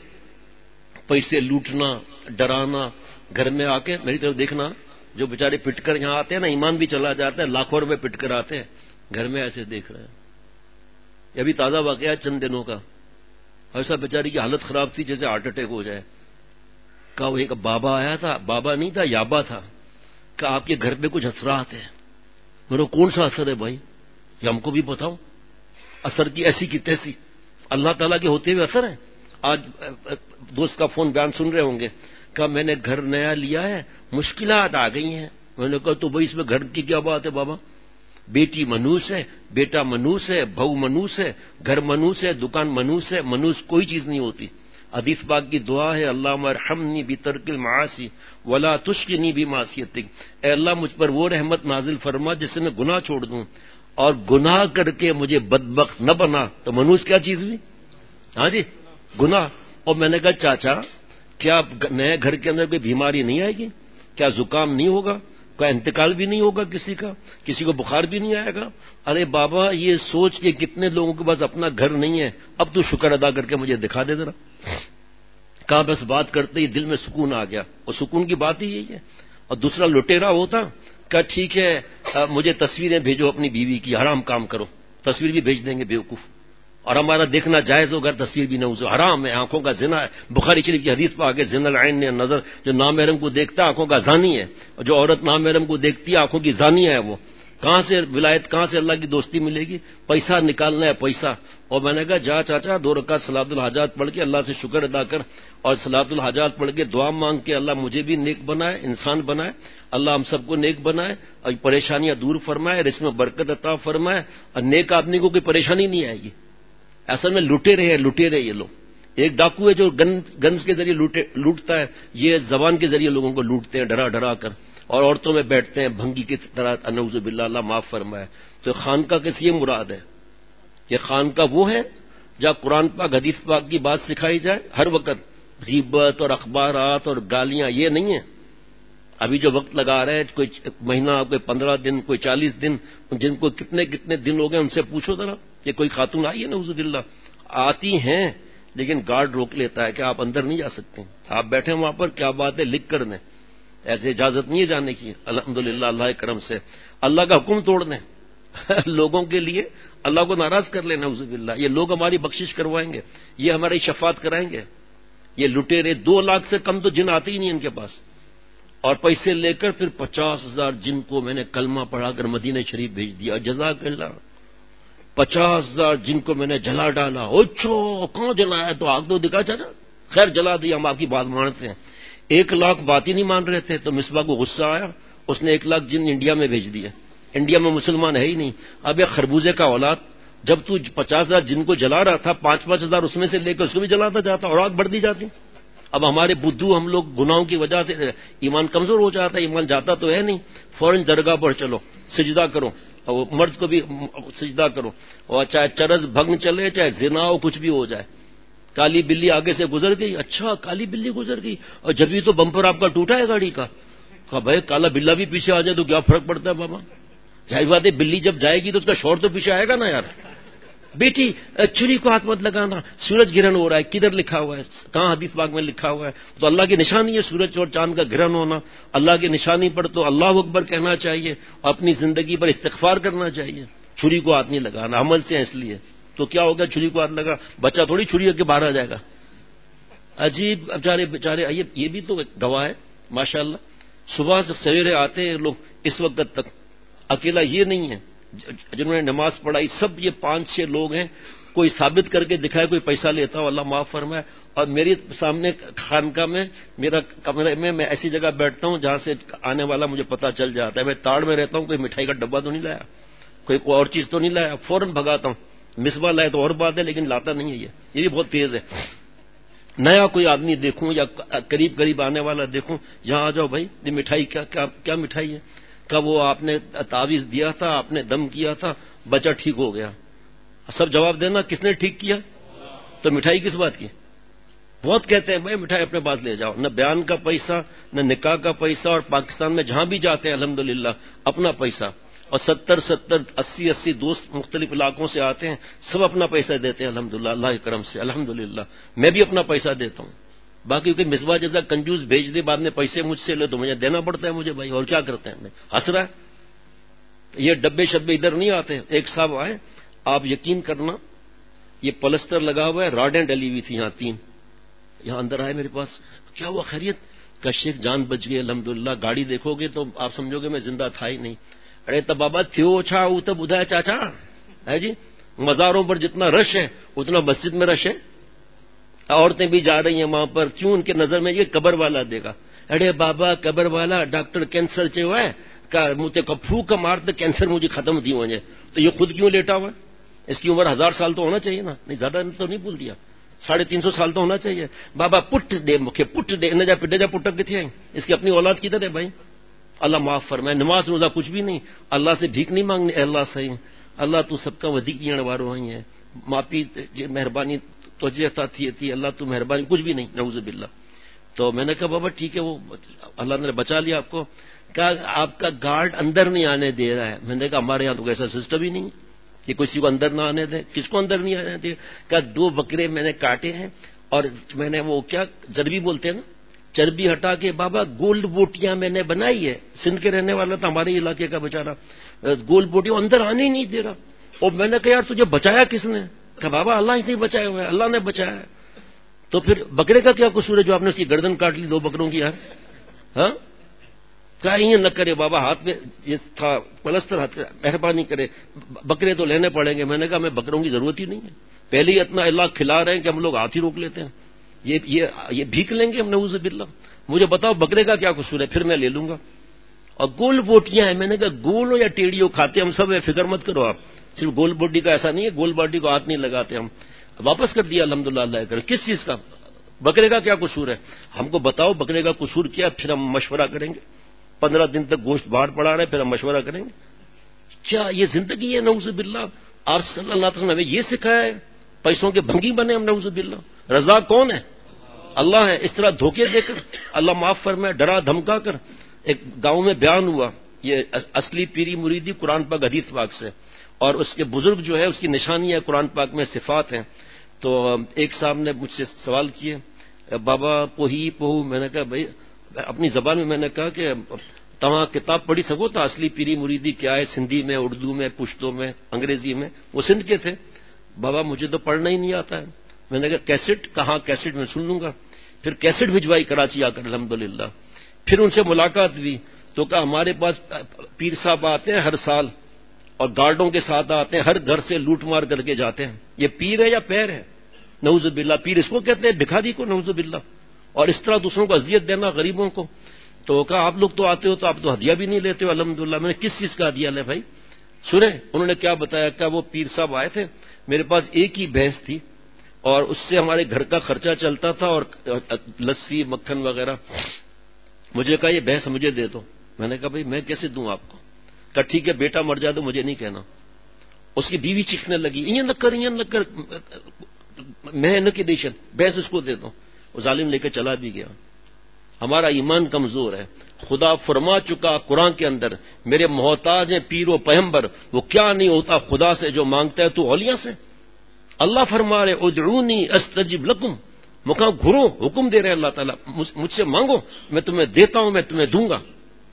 پیسے لوٹنا، ڈرانا، گھر میں آ کے میری طرف دیکھنا. جو بیچارے پٹ کر یہاں آتے ہیں نا، ایمان بھی چلا جاتا ہے، لاکھوں روپے پٹ کر آتے ہیں، گھر میں ایسے دیکھ رہے ہیں. یہ ابھی تازہ واقعہ ہے چند دنوں کا. ایسا بیچاری کی حالت خراب تھی جیسے ہارٹ اٹیک ہو جائے. کہا وہ ایک بابا آیا تھا، بابا نہیں تھا، یابا تھا. کہا آپ کے گھر پہ کچھ اثرات ہیں. میرے کون سا اثر ہے بھائی؟ یہ ہم کو بھی بتاؤ. اثر کی ایسی کی تیسی، اللہ تعالیٰ کے ہوتے ہوئے اثر ہے. آج دوست کا فون بیان سن رہے ہوں گے. کہا میں نے گھر نیا لیا ہے، مشکلات آ گئی ہیں. میں نے کہا تو بھائی اس میں گھر کی کیا بات ہے بابا؟ بیٹی منوس ہے، بیٹا منوس ہے، بہو منوس ہے، گھر منوس ہے، دکان منوس ہے. منوس کوئی چیز نہیں ہوتی. حدیث پاک کی دعا ہے اللہم ارحمنی بترک المعاصی ولا تشقنی بمعصیتک. اے اللہ مجھ پر وہ رحمت نازل فرما جس سے میں گناہ چھوڑ دوں، اور گناہ کر کے مجھے بدبخت نہ بنا. تو منوس کیا چیز ہوئی؟ ہاں جی، گناہ. اور میں نے کہا چاچا کیا نئے گھر کے اندر کوئی بیماری نہیں آئے گی؟ کیا زکام نہیں ہوگا؟ کوئی انتقال بھی نہیں ہوگا کسی کا؟ کسی کو بخار بھی نہیں آئے گا؟ ارے بابا یہ سوچ کے کتنے لوگوں کے پاس اپنا گھر نہیں ہے. اب تو شکر ادا کر کے مجھے دکھا دے ذرا. کہا بس بات کرتے ہی دل میں سکون آ گیا. اور سکون کی بات ہی یہی ہے. اور دوسرا لٹیرا ہوتا کہا ٹھیک ہے مجھے تصویریں بھیجو اپنی بیوی کی، حرام کام کرو. تصویر بھی بھیج دیں گے بیوقوف. اور ہمارا دیکھنا جائز ہوگا، تصویر بھی نہ ہو، حرام ہے، آنکھوں کا زنا ہے. بخاری شریف کی حدیث پہ آگے زنا العین نے نظر، جو نامحرم کو دیکھتا ہے آنکھوں کا زانی ہے، اور جو عورت نامحرم کو دیکھتی ہے آنکھوں کی زانیہ ہے. وہ کہاں سے ولایت، کہاں سے اللہ کی دوستی ملے گی؟ پیسہ نکالنا ہے، پیسہ. اور میں نے کہا جا چاچا 2 رکعت صلاۃ الحاجات پڑھ کے اللہ سے شکر ادا کر، اور صلاۃ الحاجات پڑھ کے دعا مانگ کے اللہ مجھے بھی نیک بنائے، انسان بنائے، اللہ ہم سب کو نیک بنائے، اور پریشانیاں دور فرمائے، رزق میں برکت عطا فرمائے. اور نیک آدمی کو کوئی پریشانی نہیں آئے گی. اصل میں لٹے رہے یہ لوگ. ایک ڈاکو ہے جو گنز کے ذریعے لوٹتا ہے، یہ زبان کے ذریعے لوگوں کو لوٹتے ہیں ڈرا ڈرا کر، اور عورتوں میں بیٹھتے ہیں بھنگی کی طرح. نعوذ باللہ، اللہ معاف فرمائے. تو خانقاہ کس یہ مراد ہے؟ یہ خانقاہ وہ ہے جہاں قرآن پاک حدیث پاک کی بات سکھائی جائے ہر وقت. غیبت اور اخبارات اور گالیاں یہ نہیں ہیں. ابھی جو وقت لگا رہے ہیں، کوئی مہینہ، کوئی 15 دن، کوئی 40 دن، جن کو کتنے دن ہو گئے ان سے پوچھو ذرا کہ کوئی خاتون آئی ہے نعوذ باللہ؟ آتی ہیں لیکن گارڈ روک لیتا ہے کہ آپ اندر نہیں جا سکتے. آپ بیٹھے وہاں پر، کیا بات ہے لکھ کر دیں، ایسے اجازت نہیں ہے جانے کی. الحمدللہ اللہ کرم سے اللہ کا حکم توڑ دیں لوگوں کے لیے، اللہ کو ناراض کر لینا. نعوذ باللہ. یہ لوگ ہماری بخشش کروائیں گے، یہ ہماری شفاعت کرائیں گے. یہ لٹیرے 2 لاکھ سے کم تو جن آتے ہی نہیں ان کے پاس. اور پیسے لے کر پھر 50,000 جن کو میں نے کلمہ پڑھا کر مدینہ شریف بھیج دیا. جزاک اللہ. 50,000 جن کو میں نے جلا ڈالا. اچھو کہاں جلایا؟ تو آگ تو دکھا چاچا. خیر جلا دیا، ہم آپ کی بات مانتے ہیں. 1,00,000 بات ہی نہیں مان رہے تھے تو مصباح کو غصہ آیا، اس نے 1,00,000 جن انڈیا میں بھیج دیے. انڈیا میں مسلمان ہے ہی نہیں. اب ایک خربوزے کا اولاد، جب تو 50,000 جن کو جلا رہا تھا 5,000 اس میں سے لے کر اس کو بھی جلاتا جاتا اور آگ بڑھ دی جاتی. اب ہمارے بدھو ہم لوگ گناہوں کی وجہ سے ایمان کمزور ہو جاتا ہے، ایمان جاتا تو ہے نہیں. فوراً درگاہ پر چلو، سجدہ کرو، اور مرد کو بھی سجدہ کرو، اور چاہے چرس بھنگ چلے، چاہے زنا ہو، کچھ بھی ہو جائے. کالی بلی آگے سے گزر گئی. اچھا کالی بلی گزر گئی، اور جبھی تو بمپر آپ کا ٹوٹا ہے گاڑی کا. کہا بھائی کالا بلا بھی پیچھے آ جائے تو کیا فرق پڑتا ہے بابا؟ ظاہر بات ہے بلی جب جائے گی تو اس کا شور تو پیچھے آئے گا نا یار. بیٹی چھری کو ہاتھ مت لگانا، سورج گرہن ہو رہا ہے. کدھر لکھا ہوا ہے؟ کہاں حدیث پاک میں لکھا ہوا ہے؟ تو اللہ کی نشانی ہے سورج اور چاند کا گرہن ہونا. اللہ کی نشانی پر تو اللہ اکبر کہنا چاہیے اور اپنی زندگی پر استغفار کرنا چاہیے. چھری کو ہاتھ نہیں لگانا، عمل سے ہے اس لیے. تو کیا ہوگا؟ چھری کو ہاتھ لگا، بچہ تھوڑی چھری کے باہر آ جائے گا. عجیب بیچارے یہ بھی تو گواہ ہے ماشاءاللہ. صبح سے سویرے آتے ہیں لوگ اس وقت تک. اکیلا یہ نہیں ہے جنہوں نے نماز پڑھائی، سب یہ 5-6 لوگ ہیں. کوئی ثابت کر کے دکھائے کوئی پیسہ لیتا ہو اللہ معاف فرمائے. اور میری سامنے خانقاہ میں میرا کمرے میں میں ایسی جگہ بیٹھتا ہوں جہاں سے آنے والا مجھے پتہ چل جاتا ہے. میں تاڑ میں رہتا ہوں، کوئی مٹھائی کا ڈبہ تو نہیں لایا، کوئی اور چیز تو نہیں لایا، فوراً بھگاتا ہوں. مصباح لائے تو اور بات ہے لیکن لاتا نہیں ہے. یہ بھی بہت تیز ہے. نیا کوئی آدمی دیکھوں یا قریب آنے والا دیکھوں، یہاں آ جاؤ بھائی، یہ مٹھائی کیا مٹھائی ہے؟ کب وہ آپ نے تعویذ دیا تھا، آپ نے دم کیا تھا، بچہ ٹھیک ہو گیا. سب جواب دینا کس نے ٹھیک کیا؟ تو مٹھائی کس بات کی؟ بہت کہتے ہیں بھائی مٹھائی اپنے پاس لے جاؤ. نہ بیان کا پیسہ، نہ نکاح کا پیسہ. اور پاکستان میں جہاں بھی جاتے ہیں الحمدللہ اپنا پیسہ. اور 70 80 دوست مختلف علاقوں سے آتے ہیں، سب اپنا پیسہ دیتے ہیں الحمدللہ اللہ کے کرم سے. الحمدللہ میں بھی اپنا پیسہ دیتا ہوں. باقی کہ مصباح جیسا کنجوس بھیج دے، بعد میں پیسے مجھ سے لے تو مجھے دینا پڑتا ہے مجھے بھائی. اور کیا کرتے ہیں؟ ہنس رہا ہے. یہ ڈبے شبے ادھر نہیں آتے. ایک صاحب آئے، آپ یقین کرنا یہ پلسٹر لگا ہوا ہے، راڈیں ڈلی ہوئی تھی یہاں 3. یہاں اندر آئے میرے پاس، کیا ہوا خیریت؟ کہ شیخ جان بچ گئی الحمدللہ. گاڑی دیکھو گے تو آپ سمجھو گے میں زندہ تھا ہی نہیں. ارے تب بابا تھیو چھا وہ تب بدھایا چاچا ہے جی. مزاروں پر جتنا رش ہے اتنا مسجد میں رش ہے. عورتیں بھی جا رہی ہیں وہاں پر. کیوں؟ ان کے نظر میں یہ قبر والا دے گا. ارے بابا قبر والا ڈاکٹر کینسر چاہیے ہوا ہے کا مجھے پھو کا مارتے کینسر مجھے ختم تھی وجہ. تو یہ خود کیوں لیٹا ہوا ہے؟ اس کی عمر 1000 سال تو ہونا چاہیے نا. نہیں زیادہ تو نہیں بول دیا، 350 سال تو ہونا چاہیے. بابا پٹ دے مکھے پٹ دے نہ جا پٹے جا پٹک کے تھے. اس کی اپنی اولاد کدھر ہے بھائی؟ اللہ معاف فرمائے. نماز روزہ کچھ بھی نہیں. اللہ سے بھیک نہیں مانگنے. اے اللہ صحیح اللہ تو سب کا ودیک جیڑ وارو آئی ہے. معافی مہربانی تجھے عطا تھی اللہ تو مہربانی. کچھ بھی نہیں نعوذ باللہ. تو میں نے کہا بابا ٹھیک ہے، وہ اللہ نے بچا لیا آپ کو. کہا آپ کا گارڈ اندر نہیں آنے دے رہا ہے. میں نے کہا ہمارے یہاں تو ایسا سسٹم ہی نہیں ہے کہ کسی کو اندر نہ آنے دیں. کس کو اندر نہیں آنے دیں؟ کہا 2 بکرے میں نے کاٹے ہیں اور میں نے وہ کیا چربی بولتے ہیں نا، چربی ہٹا کے بابا گولڈ بوٹیاں میں نے بنائی ہے. سندھ کے رہنے والا تھا ہمارے علاقے کا بیچارہ، گولڈ بوٹیاں اندر آنے ہی نہیں دے رہا. اور میں نے کہا یار تجھے بچایا کس نے؟ کہ بابا اللہ ہی سے بچایا ہوا ہے، اللہ نے بچایا ہے. تو پھر بکرے کا کیا قصور ہے جو آپ نے اس کی گردن کاٹ لی 2 بکروں کی یار؟ ہاں کہا یہ نہ کرے بابا، ہاتھ میں یہ تھا پلستر، ہاتھ مہربانی کرے بکرے تو لینے پڑیں گے. میں نے کہا میں بکروں کی ضرورت ہی نہیں ہے. پہلے ہی اتنا اللہ کھلا رہے ہیں کہ ہم لوگ ہاتھ ہی روک لیتے ہیں. یہ بھیک لیں گے ہم نعوذ باللہ. مجھے بتاؤ بکرے کا کیا قصور ہے، پھر میں لے لوں گا. اور گول بوٹیاں ہیں. میں نے کہا گول ہو یا ٹیڑھی ہو کھاتے ہم سب ہیں، فکر مت کرو آپ. صرف گول بوٹی کا ایسا نہیں ہے، گول بوٹی کو ہاتھ نہیں لگاتے ہم. واپس کر دیا الحمدللہ اللہ کر. کس چیز کا؟ بکرے کا کیا قصور ہے؟ ہم کو بتاؤ بکرے کا قصور کیا، پھر ہم مشورہ کریں گے. 15 دن تک گوشت باہر پڑا رہا ہے، پھر ہم مشورہ کریں گے. کیا یہ زندگی ہے نعوذ باللہ؟ آپ صلی اللہ علیہ وسلم نے یہ سکھایا ہے پیسوں کے بھنگی بنے ہم نعوذ باللہ. رضا کون ہے؟ اللہ ہے. اس طرح دھوکے دے کر اللہ معاف فرمائے ڈرا دھمکا کر. ایک گاؤں میں بیان ہوا، یہ اصلی پیری مریدی قرآن پاک حدیث پاک سے، اور اس کے بزرگ جو ہے اس کی نشانی ہے قرآن پاک میں صفات ہیں. تو ایک صاحب نے مجھ سے سوال کیے بابا پوہی پوہو. میں نے کہا بھائی اپنی زبان میں میں نے کہا کہ تمہاں کتاب پڑھی سکو تھا اصلی پیری مریدی کیا ہے، سندھی میں، اردو میں، پشتو میں، انگریزی میں. وہ سندھ کے تھے. بابا مجھے تو پڑھنا ہی نہیں آتا ہے. میں نے کہا کیسٹ کہاں؟ کیسٹ میں سن لوں گا. پھر کیسٹ بھجوائی کراچی آ کر الحمدللہ. پھر ان سے ملاقات ہوئی تو کہا ہمارے پاس پیر صاحب آتے ہیں ہر سال اور گارڈوں کے ساتھ آتے ہیں، ہر گھر سے لوٹ مار کر کے جاتے ہیں. یہ پیر ہے یا پیر ہے؟ نعوذ باللہ. پیر اس کو کہتے ہیں، بھکاری کو، نعوذ باللہ. اور اس طرح دوسروں کو اذیت دینا، غریبوں کو. تو کہا آپ لوگ تو آتے ہو تو آپ تو ہدیہ بھی نہیں لیتے ہو. الحمدللہ. میں نے کس چیز کا ہدیہ لے بھائی؟ سنیں انہوں نے کیا بتایا. کیا وہ پیر صاحب آئے تھے، میرے پاس ایک ہی بھینس تھی اور اس سے ہمارے گھر کا خرچہ چلتا تھا اور لسی مکھن وغیرہ. مجھے کہا یہ بھینس مجھے دے دو. میں نے کہا بھائی میں کیسے دوں آپ کو؟ کہا ٹھیک ہے بیٹا مر جائے تو مجھے نہیں کہنا. اس کی بیوی چیخنے لگی، یہ نہ کر میں نہ کنڈیشن، بھینس اس کو دے دو. وہ ظالم لے کے چلا بھی گیا. ہمارا ایمان کمزور ہے. خدا فرما چکا قرآن کے اندر، میرے محتاج ہیں پیر و پیغمبر، وہ کیا نہیں ہوتا خدا سے جو مانگتا ہے تو اولیاء سے. اللہ فرما رہے ادعونی استجب لکم، مقام گھرو، حکم دے رہے اللہ تعالیٰ مجھ سے مانگو میں تمہیں دیتا ہوں، میں تمہیں دوں گا.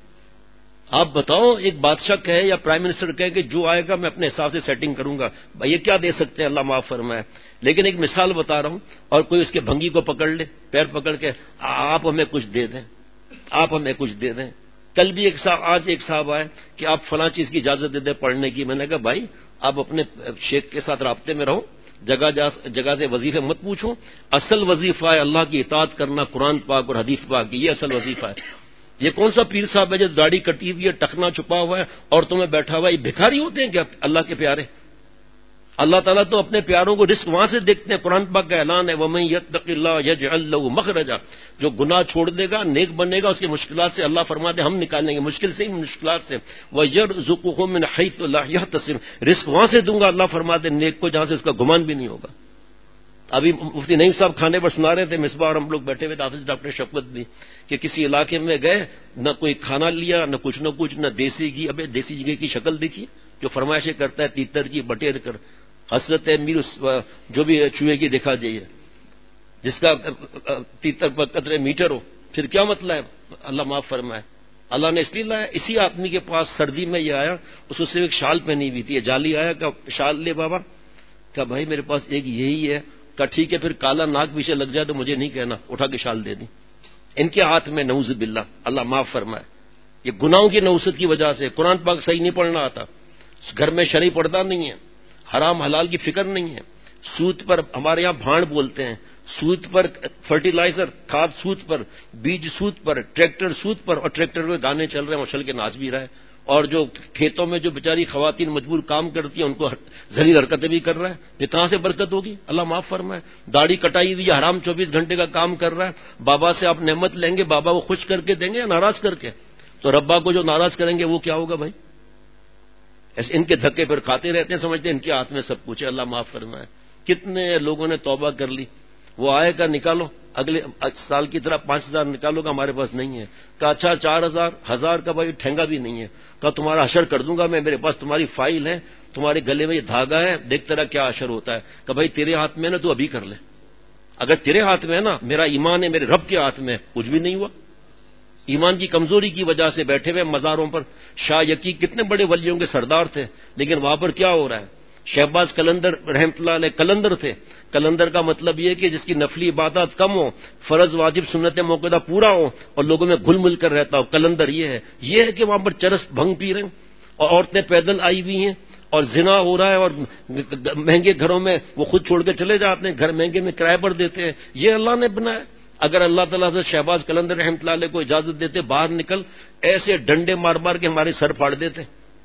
آپ بتاؤ ایک بادشاہ کہے یا پرائم منسٹر کہے کہ جو آئے گا میں اپنے حساب سے سیٹنگ کروں گا، یہ کیا دے سکتے ہیں؟ اللہ معاف فرمائے. لیکن ایک مثال بتا رہا ہوں، اور کوئی اس کے بھنگی کو پکڑ لے، پیر پکڑ کے آپ ہمیں کچھ دے دیں، آپ ہمیں کچھ دے دیں. کل بھی آج ایک صاحب آئے کہ آپ فلاں چیز کی اجازت دے دیں پڑھنے کی. میں نے کہا بھائی آپ اپنے شیخ کے ساتھ رابطے میں رہو، جگہ سے وظیفے مت پوچھو. اصل وظیفہ ہے اللہ کی اطاعت کرنا، قرآن پاک اور حدیث پاک کی، یہ اصل وظیفہ ہے. یہ کون سا پیر صاحب ہے جو داڑھی کٹی ہوئی ہے، ٹخنا چھپا ہوا ہے عورتوں میں بیٹھا ہوا ہے؟ یہ بھکاری ہوتے ہیں کیا اللہ کے پیارے؟ اللہ تعالیٰ تو اپنے پیاروں کو رزق وہاں سے دیکھتے ہیں. قرآن پاک کا اعلان ہے وَمَن يَتَّقِ اللَّهَ يَجْعَل لَّهُ مَخْرَجًا، جو گناہ چھوڑ دے گا نیک بنے گا اس کی مشکلات سے اللہ فرماتے ہیں ہم نکالیں گے، مشکل سے ہی مشکلات سے. وَيَرْزُقُهُ مِنْ حَيْثُ لَا يَحْتَسِبُ، رزق وہاں سے دوں گا اللہ فرماتے ہیں نیک کو جہاں سے اس کا گمان بھی نہیں ہوگا. ابھی مفتی نعیم صاحب کھانے پر سنا رہے تھے، مصباح اور ہم لوگ بیٹھے ہوئے حافظ ڈاکٹر شفقت بھی، کہ کسی علاقے میں گئے، نہ کوئی کھانا لیا، نہ کچھ نہ دیسی گھی. ابے دیسی گھی کی شکل دیکھیے جو فرمائشیں کرتا ہے، تیتر کی بٹیر کر. حضرت امیر جو بھی چوہے کی دیکھا جائے جس کا تیتر پر قدرے میٹر ہو، پھر کیا مطلب ہے؟ اللہ معاف فرمائے. اللہ نے اس لیے لایا. اسی آدمی کے پاس سردی میں یہ آیا، اس کو صرف ایک شال پہنی ہوئی تھی، جالی آیا کہ شال لے بابا. کہا بھائی میرے پاس ایک یہی ہے. کہا ٹھیک ہے پھر کالا ناک پیچھے لگ جائے تو مجھے نہیں کہنا. اٹھا کے شال دے دی. ان کے ہاتھ میں نعوذ باللہ، اللہ معاف فرمائے. یہ گناہوں کی نوست کی وجہ سے قرآن پاک صحیح نہیں پڑھنا آتا، گھر میں شرعی پردہ نہیں ہے، حرام حلال کی فکر نہیں ہے. سود پر ہمارے یہاں بھانڈ بولتے ہیں، سود پر فرٹیلائزر، کھاد سود پر، بیج سود پر، ٹریکٹر سود پر، اور ٹریکٹر میں گانے چل رہے ہیں، مشل کے ناچ بھی رہے. اور جو کھیتوں میں جو بیچاری خواتین مجبور کام کرتی ہیں ان کو ذلیل حرکتیں بھی کر رہا ہے. یہ کہاں سے برکت ہوگی؟ اللہ معاف فرمائے. داڑھی کٹائی ہوئی حرام 24 گھنٹے کا کام کر رہا ہے. بابا سے آپ نعمت لیں گے، بابا کو خوش کر کے دیں گے یا ناراض کر کے؟ تو ربا کو جو ناراض کریں گے وہ کیا ہوگا بھائی؟ ایسے ان کے دھکے پر کھاتے رہتے ہیں، سمجھتے ہیں ان کے ہاتھ میں سب کچھ ہے. اللہ معاف فرمائے. کتنے لوگوں نے توبہ کر لی. وہ آئے گا نکالو اگلے سال کی طرح 5000 نکالو گا، ہمارے پاس نہیں ہے. کہا اچھا 4000 1000 کا بھائی ٹھینگا بھی نہیں ہے. کہا تمہارا حشر کر دوں گا میں، میرے پاس تمہاری فائل ہے، تمہارے گلے میں یہ دھاگا ہے، دیکھ تیرا کیا حشر ہوتا ہے. کہ بھائی تیرے ہاتھ میں نا تو ابھی کر لے. اگر تیرے ہاتھ میں ہے نا، میرا ایمان ہے میرے رب کے ہاتھ میں، کچھ بھی نہیں ہوا. ایمان کی کمزوری کی وجہ سے بیٹھے ہوئے مزاروں پر. شاہ یقی کتنے بڑے ولیوں کے سردار تھے، لیکن وہاں پر کیا ہو رہا ہے؟ شہباز قلندر رحمۃ اللہ علیہ کلندر تھے. کلندر کا مطلب یہ کہ جس کی نفلی عبادات کم ہو، فرض واجب سنت موقع پورا ہو اور لوگوں میں گھل مل کر رہتا ہو. کلندر یہ ہے کہ وہاں پر چرس بھنگ پی رہے ہیں اور عورتیں پیدل آئی ہوئی ہیں اور زنا ہو رہا ہے اور مہنگے گھروں میں وہ خود چھوڑ کے چلے جاتے ہیں، گھر مہنگے میں کرائے پر دیتے ہیں. یہ اللہ نے بنایا. اگر اللہ تعالیٰ سے شہباز قلندر رحمۃ اللہ علیہ کو اجازت دیتے باہر نکل، ایسے ڈنڈے مار مار کے ہمارے سر پھاڑ دیتے.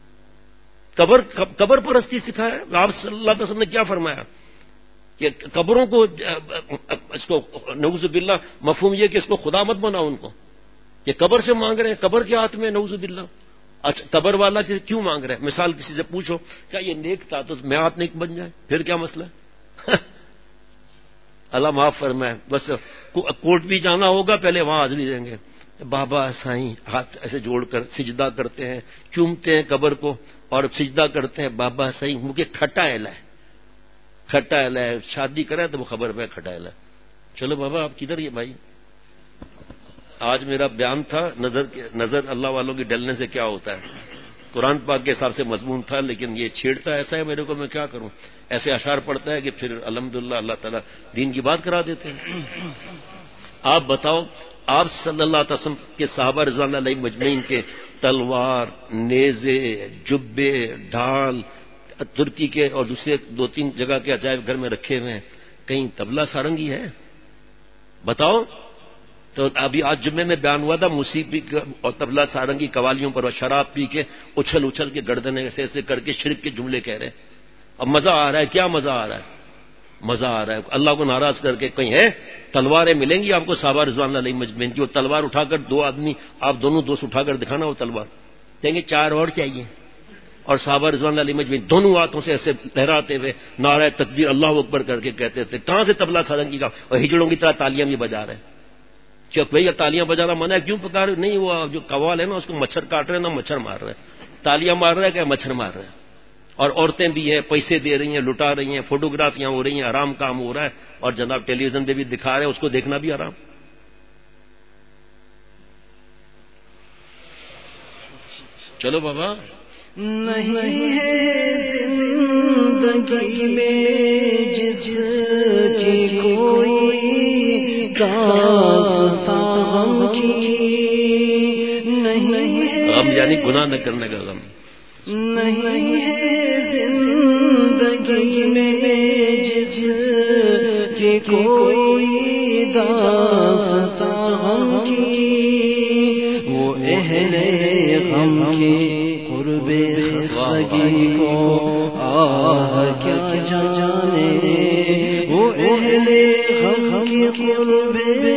قبر پرستی سکھایا. آپ صلی اللہ علیہ وسلم نے کیا فرمایا کہ قبروں کو اس کو نعوذ باللہ مفہوم یہ کہ اس کو خدا مت بناؤ ان کو. یہ قبر سے مانگ رہے ہیں، قبر کے ہاتھ میں نعوذ باللہ. اچھا قبر والا کسی کیوں مانگ رہے ہیں؟ مثال کسی سے پوچھو کیا یہ نیک تھا تو میں ہاتھ نیک بن جائے، پھر کیا مسئلہ ہے؟ اللہ معاف فرمائے. بس کورٹ بھی جانا ہوگا پہلے وہاں حاضری دیں گے. بابا سائیں ہاتھ ایسے جوڑ کر سجدہ کرتے ہیں، چومتے ہیں قبر کو اور سجدہ کرتے ہیں. بابا سائیں مجھے کھٹا ہے، کھٹا ہے. شادی کرے تو وہ خبر پہ کھٹا ہے. چلو بابا آپ کدھر یہ بھائی؟ آج میرا بیان تھا نظر اللہ والوں کی ڈلنے سے کیا ہوتا ہے. قرآن پاک کے حساب سے مضمون تھا، لیکن یہ چھیڑتا ایسا ہے میرے کو، میں کیا کروں. ایسے اشعار پڑتا ہے کہ پھر الحمدللہ اللہ تعالیٰ دین کی بات کرا دیتے ہیں. آپ بتاؤ، آپ صلی اللہ علیہ وسلم کے صحابہ رضوان اللہ علیہم مجمعین کے تلوار، نیزے، جبے، ڈھال ترکی کے اور دوسرے 2-3 جگہ کے عجائب گھر میں رکھے ہوئے ہیں، کہیں طبلہ سارنگی ہے؟ بتاؤ. تو ابھی آج جمعے میں بیان ہوا تھا موسیقی اور طبلہ سارنگی قوالیوں پر، اور شراب پی کے اچھل اچھل کے گردنیں ایسے ایسے کر کے شرک کے جملے کہہ رہے ہیں. اب مزہ آ رہا ہے. کیا مزہ آ رہا ہے؟ مزہ آ رہا ہے اللہ کو ناراض کر کے. کہیں ہے تلواریں ملیں گی آپ کو صحابہ رضوان اللہ علیہم مجمعین کی؟ وہ تلوار اٹھا کر 2 آدمی، آپ دونوں دوست اٹھا کر دکھانا وہ تلوار، کہیں گے 4 اور چاہیے. اور صحابہ رضوان اللہ علیہم مجمعین دونوں ہاتھوں سے ایسے لہراتے ہوئے نعرہ تکبیر اللہ اکبر کر کے کہتے تھے. کہاں سے طبلہ سارنگی کا؟ اور ہجڑوں کی طرح تالیاں بھی بجا رہے ہیں. کیا بھائی تالیاں بجانا منع ہے؟ کیوں پکار رہے؟ نہیں، وہ جو قوال ہے نا اس کو مچھر کاٹ رہے ہیں، نہ مچھر مار رہے ہیں. تالیاں مار رہے ہیں کہ مچھر مار رہے ہیں. اور عورتیں بھی ہیں، پیسے دے رہی ہیں، لٹا رہی ہیں، فوٹوگرافیاں ہو رہی ہیں، آرام کام ہو رہا ہے. اور جناب ٹیلی ویژن پہ بھی دکھا رہے ہیں، اس کو دیکھنا بھی آرام. چلو بابا. نہیں ہے زندگی میں جس کی کوئی داستان غم کی، نہیں ہے غم یعنی گناہ نہ کرنے کا غم. نہیں ہے زندگی میں جس کی کوئی داستان غم کی، وہ اہل غم کی قرب خستگی کو آہ کیا جانے، وہ اہل غم کی قرب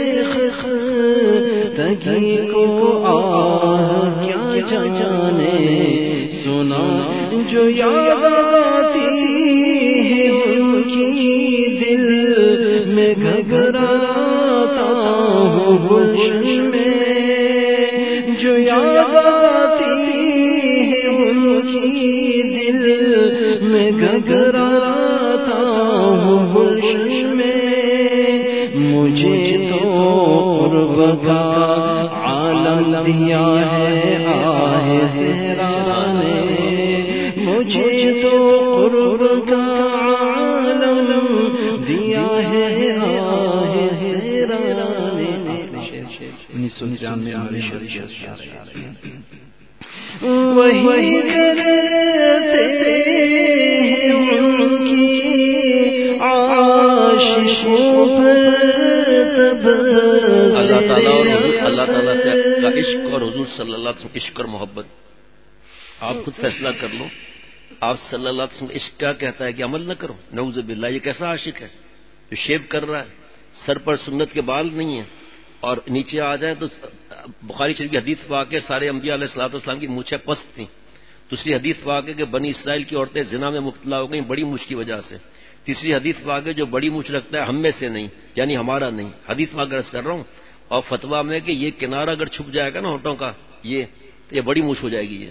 خستگی کو آہ کیا جانے. سنا جو یاد آتی ہے ان کی دل میں گھبراتا ہوں گلشن میں، جو یاد آتی ہے ان کی دل میں گھبراتا ہوں گلشن میں. مجھے تو قرب کا عالم دیا ہے آہ صحرا نے، مجھے تو قرب کا عالم دیا ہے آہ صحرا نے. 1993 وہی کرتے ہیں ان کی عاشقوں پر تب. اللہ تعالیٰ سے کا عشق اور حضور صلی اللہ علیہ وسلم عشق اور محبت آپ خود فیصلہ کر لو. آپ صلی اللہ علیہ وسلم عشق کیا کہتا ہے کہ عمل نہ کرو؟ نعوذ باللہ. یہ کیسا عاشق ہے جو شیو کر رہا ہے، سر پر سنت کے بال نہیں ہیں، اور نیچے آ جائیں تو بخاری شریف کی حدیث پاک ہے سارے انبیاء علیہ الصلوۃ والسلام کی مونچھیں پست تھیں. دوسری حدیث پاک ہے کہ بنی اسرائیل کی عورتیں زنا میں مبتلا ہو گئیں بڑی مونچھ کی وجہ سے. تیسری حدیث پاک ہے جو بڑی مونچھ رکھتا ہے ہم میں سے نہیں، یعنی ہمارا نہیں. حدیث پاک عرض کر رہا ہوں. اور فتوا میں کہ یہ کنارہ اگر چھپ جائے گا نا ہونٹوں کا، یہ بڑی مونچھ ہو جائے گی یہ،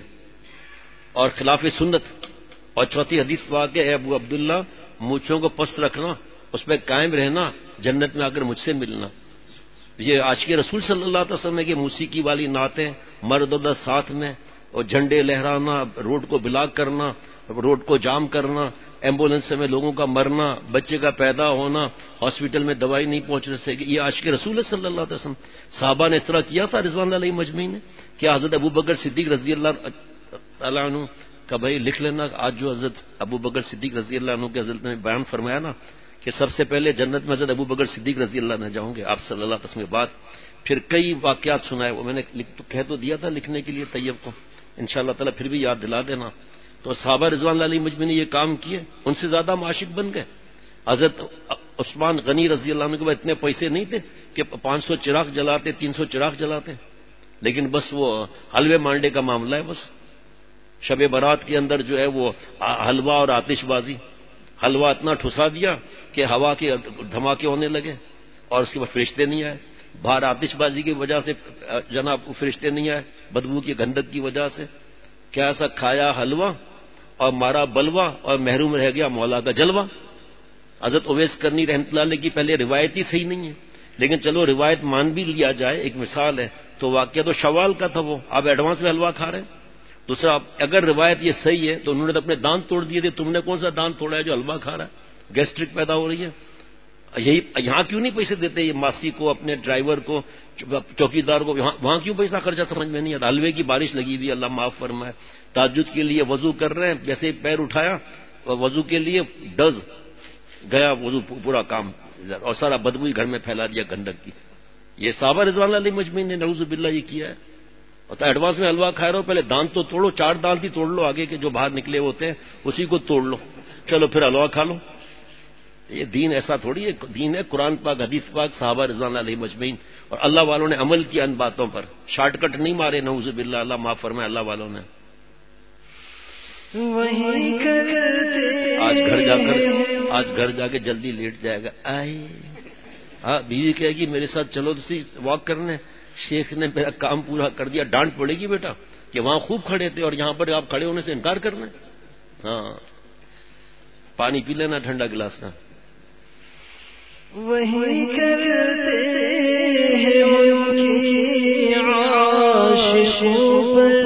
اور خلاف سنت. اور چوتھی حدیث پاک ہے اے ابو عبداللہ مونچھوں کو پست رکھنا، اس پہ قائم رہنا، جنت میں آ کر مجھ سے ملنا. یہ عاشق رسول صلی اللہ علیہ وسلم کی موسیقی والی نعتیں، مرد عورت ساتھ میں، اور جھنڈے لہرانا، روڈ کو بلاک کرنا، روڈ کو جام کرنا، ایمبولینس میں لوگوں کا مرنا، بچے کا پیدا ہونا، ہاسپٹل میں دوائی نہیں پہنچ سکے، یہ عاشق رسول صلی اللہ علیہ وسلم. صحابہ نے اس طرح کیا تھا رضوان اللہ علیہ مجمعین نے. کیا حضرت ابو بکر صدیق رضی اللہ تعالیٰ عنہ کا بھائی لکھ لینا، آج جو حضرت ابو بکر صدیق رضی اللہ عنہ کے حضرت نے بیان فرمایا نا کہ سب سے پہلے جنت میں حضرت ابو بکر صدیق رضی اللہ عنہ جاؤں گے آپ صلی اللہ علیہ وسلم کے بعد. پھر کئی واقعات سنائے، وہ میں نے کہہ تو دیا تھا لکھنے کے لیے طیب کو، انشاءاللہ تعالیٰ پھر بھی یاد دلا دینا. تو صحابہ رضوان اللہ علیہ مجمعین نے یہ کام کیے، ان سے زیادہ ہم عاشق بن گئے. حضرت عثمان غنی رضی اللہ عنہ کے بعد اتنے پیسے نہیں تھے کہ 500 چراغ جلاتے، 300 چراغ جلاتے، لیکن بس وہ حلوے مانڈے کا معاملہ ہے. بس شب برات کے اندر جو ہے وہ حلوہ اور آتش بازی، حلوہ اتنا ٹھسا دیا کہ ہوا کے دھماکے ہونے لگے، اور اس کے بعد فرشتے نہیں آئے. باہر آتش بازی کی وجہ سے جناب فرشتے نہیں آئے، بدبو کی گندک کی وجہ سے. کیا ایسا کھایا حلوہ اور مارا بلوا اور محروم رہ گیا مولا کا جلوہ. حضرت اویس کرنی رحمۃ اللہ علیہ کی پہلے روایت ہی صحیح نہیں ہے، لیکن چلو روایت مان بھی لیا جائے، ایک مثال ہے. تو واقعہ تو شوال کا تھا، وہ آپ ایڈوانس میں حلوہ کھا رہے ہیں. دوسرا اگر روایت یہ صحیح ہے تو انہوں نے اپنے دانت توڑ دیے تھے، تم نے کون سا دانت توڑا ہے جو حلوہ کھا رہا ہے؟ گیسٹرک پیدا ہو رہی ہے. یہی یہاں کیوں نہیں پیسے دیتے یہ ماسی کو، اپنے ڈرائیور کو، چوکیدار کو؟ وہاں کیوں پیسہ خرچہ سمجھ میں نہیں آتا. حلوے کی بارش لگی ہوئی، اللہ معاف فرمائے. تہجد کے لیے وضو کر رہے ہیں، جیسے پیر اٹھایا وضو کے لیے ڈز گیا وضو پورا کام، اور سارا بدبو گھر میں پھیلا دیا گندک کی. یہ صحابہ رضوان اللہ علیہ مجمعین نے نعوذ باللہ یہ کیا ہے. اور تو ایڈوانس میں حلوہ کھا رہے ہو، پہلے دانت تو توڑو، 4 دانت ہی توڑ لو، آگے کے جو باہر نکلے ہوتے ہیں اسی کو توڑ لو، چلو پھر حلوہ کھا لو. یہ دین ایسا تھوڑی ہے. دین ہے قرآن پاک، حدیث پاک، صحابہ رضوان اللہ علیہ مجمعین، اور اللہ والوں نے عمل کیا ان باتوں پر. شارٹ کٹ نہیں مارے نعوذ باللہ، اللہ معاف فرمائے. اللہ والوں نے آج گھر جا کے جلدی لیٹ جائے گا. ہاں بیوی کہے گی میرے ساتھ چلو تسی واک کرنے. شیخ نے میرا کام پورا کر دیا. ڈانٹ پڑے گی بیٹا کہ وہاں خوب کھڑے تھے اور یہاں پر آپ کھڑے ہونے سے انکار کرنا. ہاں پانی پی لینا ٹھنڈا گلاس کا. وہی کرتے ہیں ان کی عاشقوں پر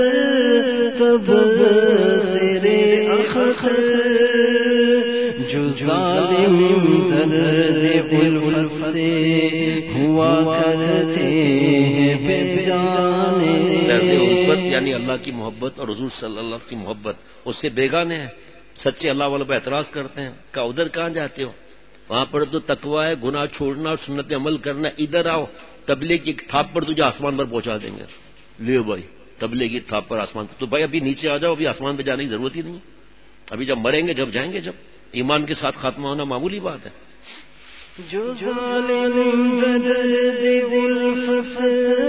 تبصرے اخخر، جو ظالم درد الفت سے ہوا کرتے ہیں بیگانے. درد الفت یعنی اللہ کی محبت اور حضور صلی اللہ علیہ وسلم کی محبت، اس سے بیگانے ہیں. سچے اللہ والوں پہ اعتراض کرتے ہیں کہ ادھر کہاں جاتے ہو؟ وہاں پر تو تقویٰ ہے، گناہ چھوڑنا اور سنت عمل کرنا. ادھر آؤ، تبلیغ کی تھاپ پر تجھے آسمان پر پہنچا دیں گے. لیو بھائی تبلیغ کی تھاپ پر آسمان پر. تو بھائی ابھی نیچے آ جاؤ، ابھی آسمان پہ جانے کی ضرورت ہی نہیں. ابھی جب مریں گے جب جائیں گے. جب ایمان کے ساتھ خاتمہ ہونا معمولی بات ہے. جو ظالم درد الفت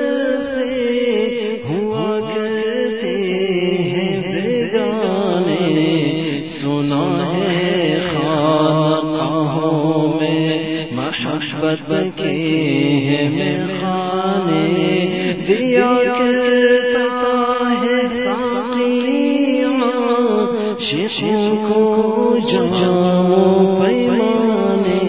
سے ہوا کرتے ہیں بیگانے، سنا ہے خانقاہوں میں محبت کے ہیں میخانے، دیا کرتا ہے ساقی عاشقوں کو جام پیمانے.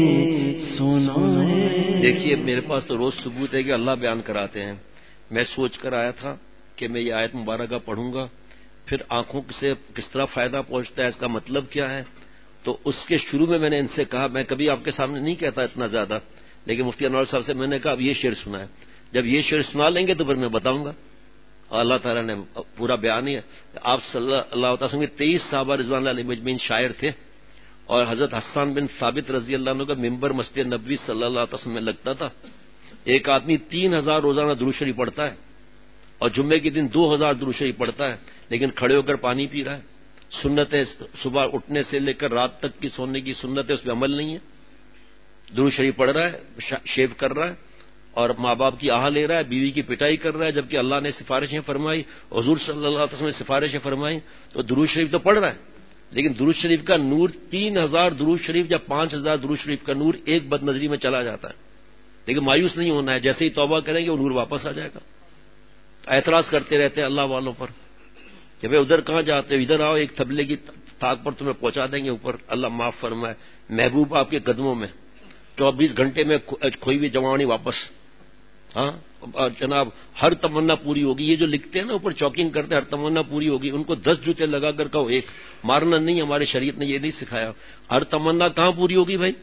دیکھیے میرے پاس تو روز ثبوت ہے کہ اللہ بیان کراتے ہیں. میں سوچ کر آیا تھا کہ میں یہ آیت مبارکہ پڑھوں گا، پھر آنکھوں سے کس طرح فائدہ پہنچتا ہے، اس کا مطلب کیا ہے. تو اس کے شروع میں نے ان سے کہا، میں کبھی آپ کے سامنے نہیں کہتا اتنا زیادہ، لیکن مفتی انور صاحب سے میں نے کہا اب یہ شعر سنا ہے. جب یہ شعر سنا لیں گے تو پھر میں بتاؤں گا. اور اللہ تعالیٰ نے پورا بیان ہی ہے. آپ صلی اللہ تعالیٰ کے 23 صحابہ رضوان اللہ علیہ مجمعین شاعر تھے، اور حضرت حسان بن ثابت رضی اللہ عنہ کا ممبر مسجد نبوی صلی اللہ علیہ وسلم میں لگتا تھا. ایک آدمی 3000 روزانہ درود شریف پڑھتا ہے، اور جمعے کے دن 2000 درود شریف پڑھتا ہے، لیکن کھڑے ہو کر پانی پی رہا ہے. سنت ہے صبح اٹھنے سے لے کر رات تک کی سونے کی سنت ہے، اس پہ عمل نہیں ہے. درود شریف پڑھ رہا ہے، شیو کر رہا ہے، اور ماں باپ کی آہ لے رہا ہے، بیوی کی پٹائی کر رہا ہے، جبکہ اللہ نے سفارشیں فرمائی، حضور صلی اللہ علیہ وسلم نے سفارشیں فرمائی. تو درود شریف تو پڑھ رہا ہے، لیکن درود شریف کا نور 3000 درود شریف یا 5000 درود شریف کا نور ایک بد نظری میں چلا جاتا ہے. لیکن مایوس نہیں ہونا ہے، جیسے ہی توبہ کریں گے وہ نور واپس آ جائے گا. اعتراض کرتے رہتے ہیں اللہ والوں پر کہ بھائی ادھر کہاں جاتے ہو، ادھر آؤ، ایک تبلیغ کی طاق پر تمہیں پہنچا دیں گے اوپر. اللہ معاف فرمائے. محبوب آپ کے قدموں میں 24 گھنٹے میں کھوئی ہوئی جوانی واپس. ہاں جناب ہر تمنا پوری ہوگی. یہ جو لکھتے ہیں نا اوپر چوکنگ کرتے ہیں ہر تمنا پوری ہوگی، ان کو 10 جوتے لگا کر کہو ایک. مارنا نہیں، ہمارے شریعت نے یہ نہیں سکھایا. ہر تمنا کہاں پوری ہوگی بھائی؟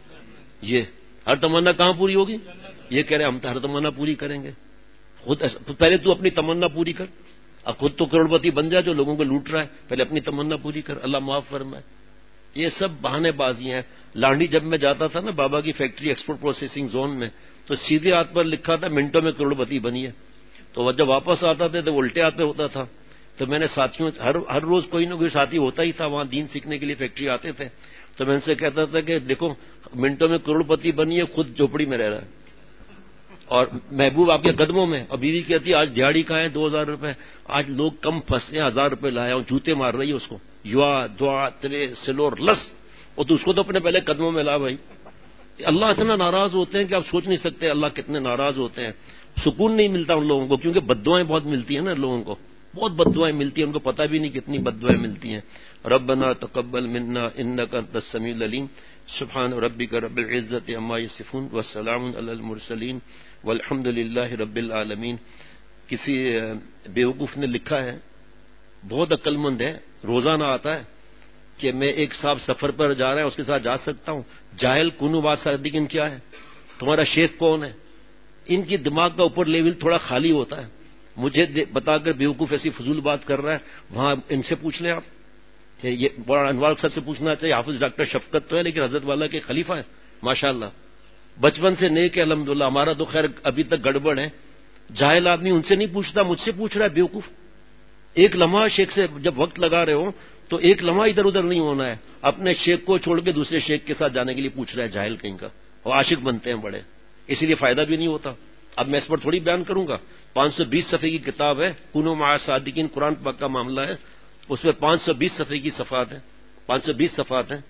یہ ہر تمنا کہاں پوری ہوگی؟ یہ کہہ رہے ہم ہر تمنا پوری کریں گے. خود پہلے تو اپنی تمنا پوری کر. اب خود تو کروڑپتی بن جا جو لوگوں کو لوٹ رہا ہے، پہلے اپنی تمنا پوری کر. اللہ معاف فرمائے. یہ سب بہانے بازیاں ہیں. لانڈی جب میں جاتا تھا نا بابا کی فیکٹری ایکسپورٹ پروسیسنگ زون میں، تو سیدھے ہاتھ پر لکھا تھا منٹوں میں کروڑپتی بنی ہے. تو جب واپس آتا تھے تو الٹے ہاتھ پہ ہوتا تھا. تو میں نے ساتھیوں ہر روز کوئی نہ کوئی ساتھی ہوتا ہی تھا وہاں دین سیکھنے کے لیے فیکٹری آتے تھے. تو میں ان سے کہتا تھا کہ دیکھو منٹوں میں کروڑپتی بنی ہے، خود جھوپڑی میں رہ رہا ہے اور محبوب آپ کے قدموں میں. اور بیوی کہتی ہے آج دیہڑی کا ہے 2000 روپے، آج لوگ کم پھنسے 1000 روپے لایا ہوں. جوتے مار رہی ہے اس کو، یوا دعا ترے سلور لس. اور تو اس کو تو اپنے پہلے قدموں میں لا بھائی. اللہ اتنا ناراض ہوتے ہیں کہ آپ سوچ نہیں سکتے اللہ کتنے ناراض ہوتے ہیں. سکون نہیں ملتا ان لوگوں کو، کیونکہ بددعائیں بہت ملتی ہیں نا لوگوں کو، بہت بددعائیں ملتی ہیں. ان کو پتہ بھی نہیں کتنی بددعائیں ملتی ہیں. ربنا تقبل منا انک انت السمیع العلیم. سبحان ربک رب العزت عما یصفون والسلام علی المرسلین والحمد للہ رب العالمین. کسی بیوقوف نے لکھا ہے، بہت عقل مند ہے، روزانہ آتا ہے کہ میں ایک صاحب سفر پر جا رہا ہے اس کے ساتھ جا سکتا ہوں؟ جاہل کنو با صادقین کیا ہے؟ تمہارا شیخ کون ہے؟ ان کی دماغ کا اوپر لیول تھوڑا خالی ہوتا ہے. مجھے بتا کر بیوقوف ایسی فضول بات کر رہا ہے، وہاں ان سے پوچھ لیں آپ. یہ مولانا انوار صاحب سے پوچھنا چاہیے. حافظ ڈاکٹر شفقت تو ہے لیکن حضرت والا کے خلیفہ ہیں ماشاءاللہ، بچپن سے نیک ہے الحمدللہ. ہمارا تو خیر ابھی تک گڑبڑ ہے. جاہل آدمی ان سے نہیں پوچھتا، مجھ سے پوچھ رہا ہے بیوقوف. ایک لمحہ شیخ سے جب وقت لگا رہے ہو تو ایک لمحہ ادھر ادھر نہیں ہونا ہے. اپنے شیخ کو چھوڑ کے دوسرے شیخ کے ساتھ جانے کے لیے پوچھ رہا ہے جاہل کہیں کا. اور عاشق بنتے ہیں بڑے، اسی لیے فائدہ بھی نہیں ہوتا. اب میں اس پر تھوڑی بیان کروں گا. 520 صفحے کی کتاب ہے کنو مع صادقین، قرآن پاک کا معاملہ ہے. اس میں 520 صفحے کی صفحات ہیں، 520 صفحات ہیں.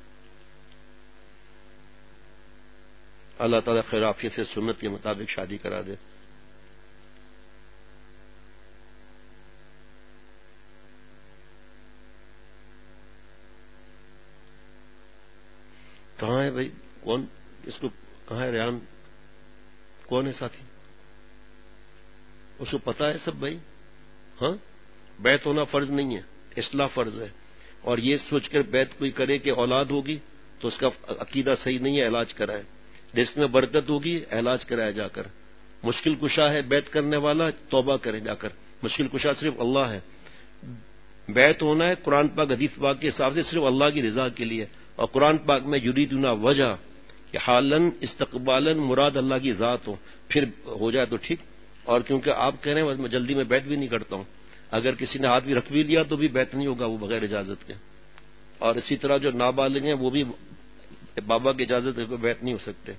اللہ تعالیٰ خیر عافیت سے سنت کے مطابق شادی کرا دے. کہاں ہے بھائی؟ کون اس کو کہاں ہے؟ ریان کون ہے ساتھی؟ اس کو پتا ہے سب بھائی؟ ہاں، بیعت ہونا فرض نہیں ہے، اصلاح فرض ہے. اور یہ سوچ کر بیعت کوئی کرے کہ اولاد ہوگی تو اس کا عقیدہ صحیح نہیں ہے، علاج کرائے. رزق میں برکت ہوگی، علاج کرائے جا کر. مشکل کشا ہے بیعت کرنے والا، توبہ کرے جا کر. مشکل کشا صرف اللہ ہے. بیعت ہونا ہے قرآن پاک حدیث پاک کے حساب سے صرف اللہ کی رضا کے لیے. اور قرآن پاک میں یریدون وجہ کہ حالن استقبالن مراد اللہ کی ذات ہو، پھر ہو جائے تو ٹھیک. اور کیونکہ آپ کہہ رہے ہیں میں جلدی میں بیعت بھی نہیں کرتا ہوں. اگر کسی نے ہاتھ بھی رکھ بھی لیا تو بھی بیعت نہیں ہوگا وہ بغیر اجازت کے. اور اسی طرح جو نابالغ ہیں وہ بھی بابا کی اجازت کے بیعت نہیں ہو سکتے.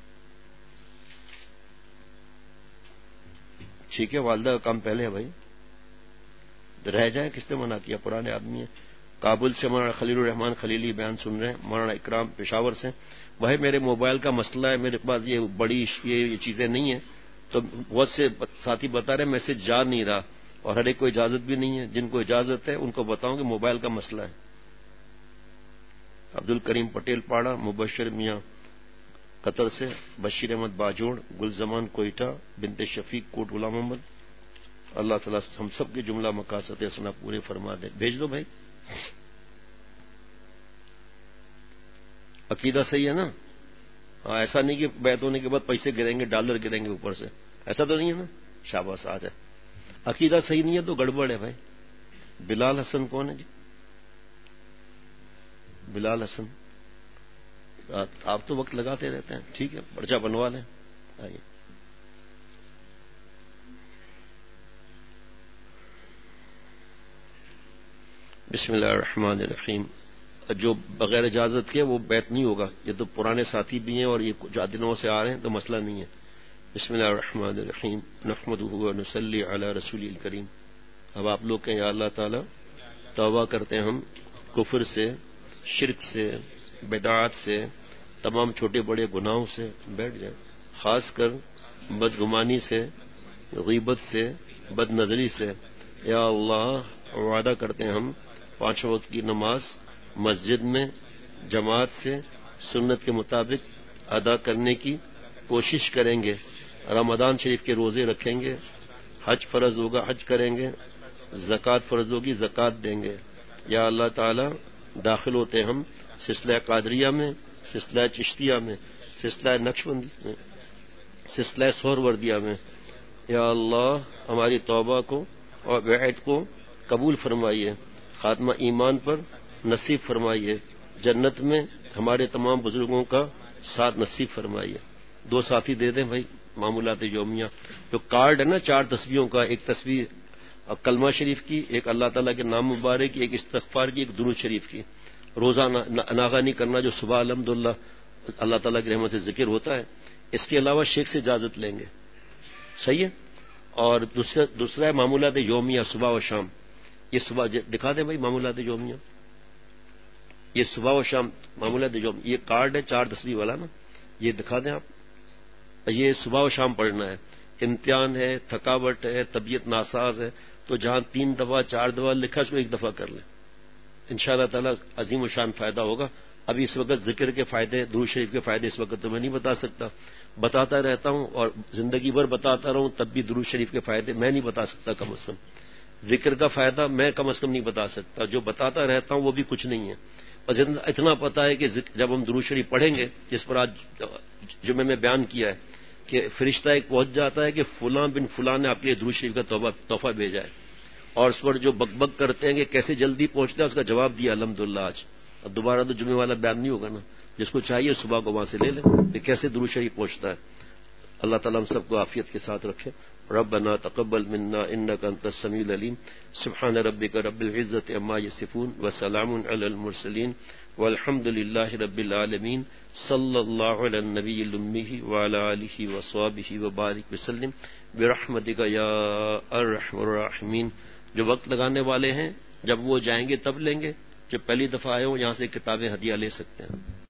ٹھیک ہے، والدہ کا کام پہلے ہے بھائی، رہ جائے. کس نے منع کیا؟ پرانے آدمی ہیں. کابل سے مولانا خلیل الرحمان خلیلی بیان سن رہے ہیں. مولانا اکرام پشاور سے. وہی میرے موبائل کا مسئلہ ہے، میرے پاس یہ بڑی یہ چیزیں نہیں ہیں تو بہت سے ساتھی بتا رہے ہیں میسج جا نہیں رہا، اور ہر ایک کو اجازت بھی نہیں ہے. جن کو اجازت ہے ان کو بتاؤں کہ موبائل کا مسئلہ ہے. عبد الکریم پٹیل پاڑا، مبشر میاں قطر سے، بشیر احمد باجوڑ، گلزمان کوئٹہ، بنت شفیق کوٹ غلام محمد. اللہ تعالیٰ ہم سب کے جملہ مقاصد حسنہ پورے فرما دے. بھیج دو بھائی. عقیدہ صحیح ہے نا؟ ہاں، ایسا نہیں کہ بیعت ہونے کے بعد پیسے گریں گے، ڈالر گریں گے اوپر سے، ایسا تو نہیں ہے نا؟ شاباش آ جائے. عقیدہ صحیح نہیں ہے تو گڑبڑ ہے بھائی. بلال حسن کون ہے جی؟ بلال حسن، آپ تو وقت لگاتے رہتے ہیں. ٹھیک ہے، پرچہ بنوا لیں. آئیے. بسم اللہ الرحمن الرحیم. جو بغیر اجازت کے وہ بیعت نہیں ہوگا. یہ تو پرانے ساتھی بھی ہیں اور یہ کچھ دنوں سے آ رہے ہیں تو مسئلہ نہیں ہے. بسم اللہ الرحمن الرحیم. نحمدہ و نصلی علی رسول الکریم. اب آپ لوگ کہیں یا اللہ تعالی توبہ کرتے ہیں ہم کفر سے، شرک سے، بدعات سے، تمام چھوٹے بڑے گناہوں سے. بیٹھ جائیں. خاص کر بدگمانی سے، غیبت سے، بد نظری سے. یا اللہ وعدہ کرتے ہیں ہم 5 وقت کی نماز مسجد میں جماعت سے سنت کے مطابق ادا کرنے کی کوشش کریں گے. رمضان شریف کے روزے رکھیں گے. حج فرض ہوگا حج کریں گے. زکوٰۃ فرض ہوگی زکوٰۃ دیں گے. یا اللہ تعالی داخل ہوتے ہم سلسلہ قادریہ میں، سلسلہ چشتیہ میں، سلسلہ نقشبندی میں، سلسلہ سہروردیہ میں. یا اللہ ہماری توبہ کو اور بیعت کو قبول فرمائیے. خاتمہ ایمان پر نصیب فرمائیے. جنت میں ہمارے تمام بزرگوں کا ساتھ نصیب فرمائیے. 2 ساتھی دے دیں بھائی. معمولات یومیہ جو کارڈ ہے نا 4 تسبیحوں کا، ایک تسبیح کلمہ شریف کی، ایک اللہ تعالیٰ کے نام مبارک کی، ایک استغفار کی، ایک درود شریف کی. روزانہ ناغہ نہیں کرنا جو صبح الحمدللہ اللہ تعالیٰ کی رحمت سے ذکر ہوتا ہے. اس کے علاوہ شیخ سے اجازت لیں گے. صحیح ہے. اور دوسرا ہے معمولات یومیہ صبح و شام. یہ صبح دکھا دیں بھائی معمولات یومیہ. یہ صبح و شام معمولات یومیہ. یہ کارڈ ہے 4 تسبیح والا نا، یہ دکھا دیں آپ. یہ صبح و شام پڑھنا ہے. امتحان ہے، تھکاوٹ ہے، طبیعت ناساز ہے تو جہاں 3 دفعہ 4 دفعہ لکھا اس کو 1 دفعہ کر لیں. انشاءاللہ تعالی عظیم الشان فائدہ ہوگا. ابھی اس وقت ذکر کے فائدے، درود شریف کے فائدے اس وقت تو میں نہیں بتا سکتا. بتاتا رہتا ہوں اور زندگی بھر بتاتا رہوں تب بھی درود شریف کے فائدے میں نہیں بتا سکتا. کم از کم ذکر کا فائدہ میں کم از کم نہیں بتا سکتا. جو بتاتا رہتا ہوں وہ بھی کچھ نہیں ہے. اور اتنا پتا ہے کہ جب ہم درود شریف پڑھیں گے، جس پر آج جمعے میں بیان کیا ہے کہ فرشتہ ایک پہنچ جاتا ہے کہ فلاں بن فلاں نے آپ کے لیے درود شریف کا تحفہ بھیجا ہے، اور اس پر جو بک بک کرتے ہیں کہ کیسے جلدی پہنچتا ہے، اس کا جواب دیا الحمدللہ آج. اب دوبارہ تو جمعے والا بیان نہیں ہوگا نا، جس کو چاہیے صبح کو وہاں سے لے لیں کہ کیسے درود شریف پہنچتا ہے. اللہ تعالیٰ ہم سب کو عافیت کے ساتھ رکھے. ربنا تقبل منا انك انت السميع العليم. سبحان ربك رب العزة عما يصفون وسلام على المرسلين والحمد لله رب العالمين. صلى الله على النبي الأمي وعلى آله وصحبه وبارك وسلم برحمتك يا ارحم الراحمين. جو وقت لگانے والے ہیں جب وہ جائیں گے تب لیں گے، جو پہلی دفعہ آئے ہو یہاں سے کتابیں ہدیہ لے سکتے ہیں.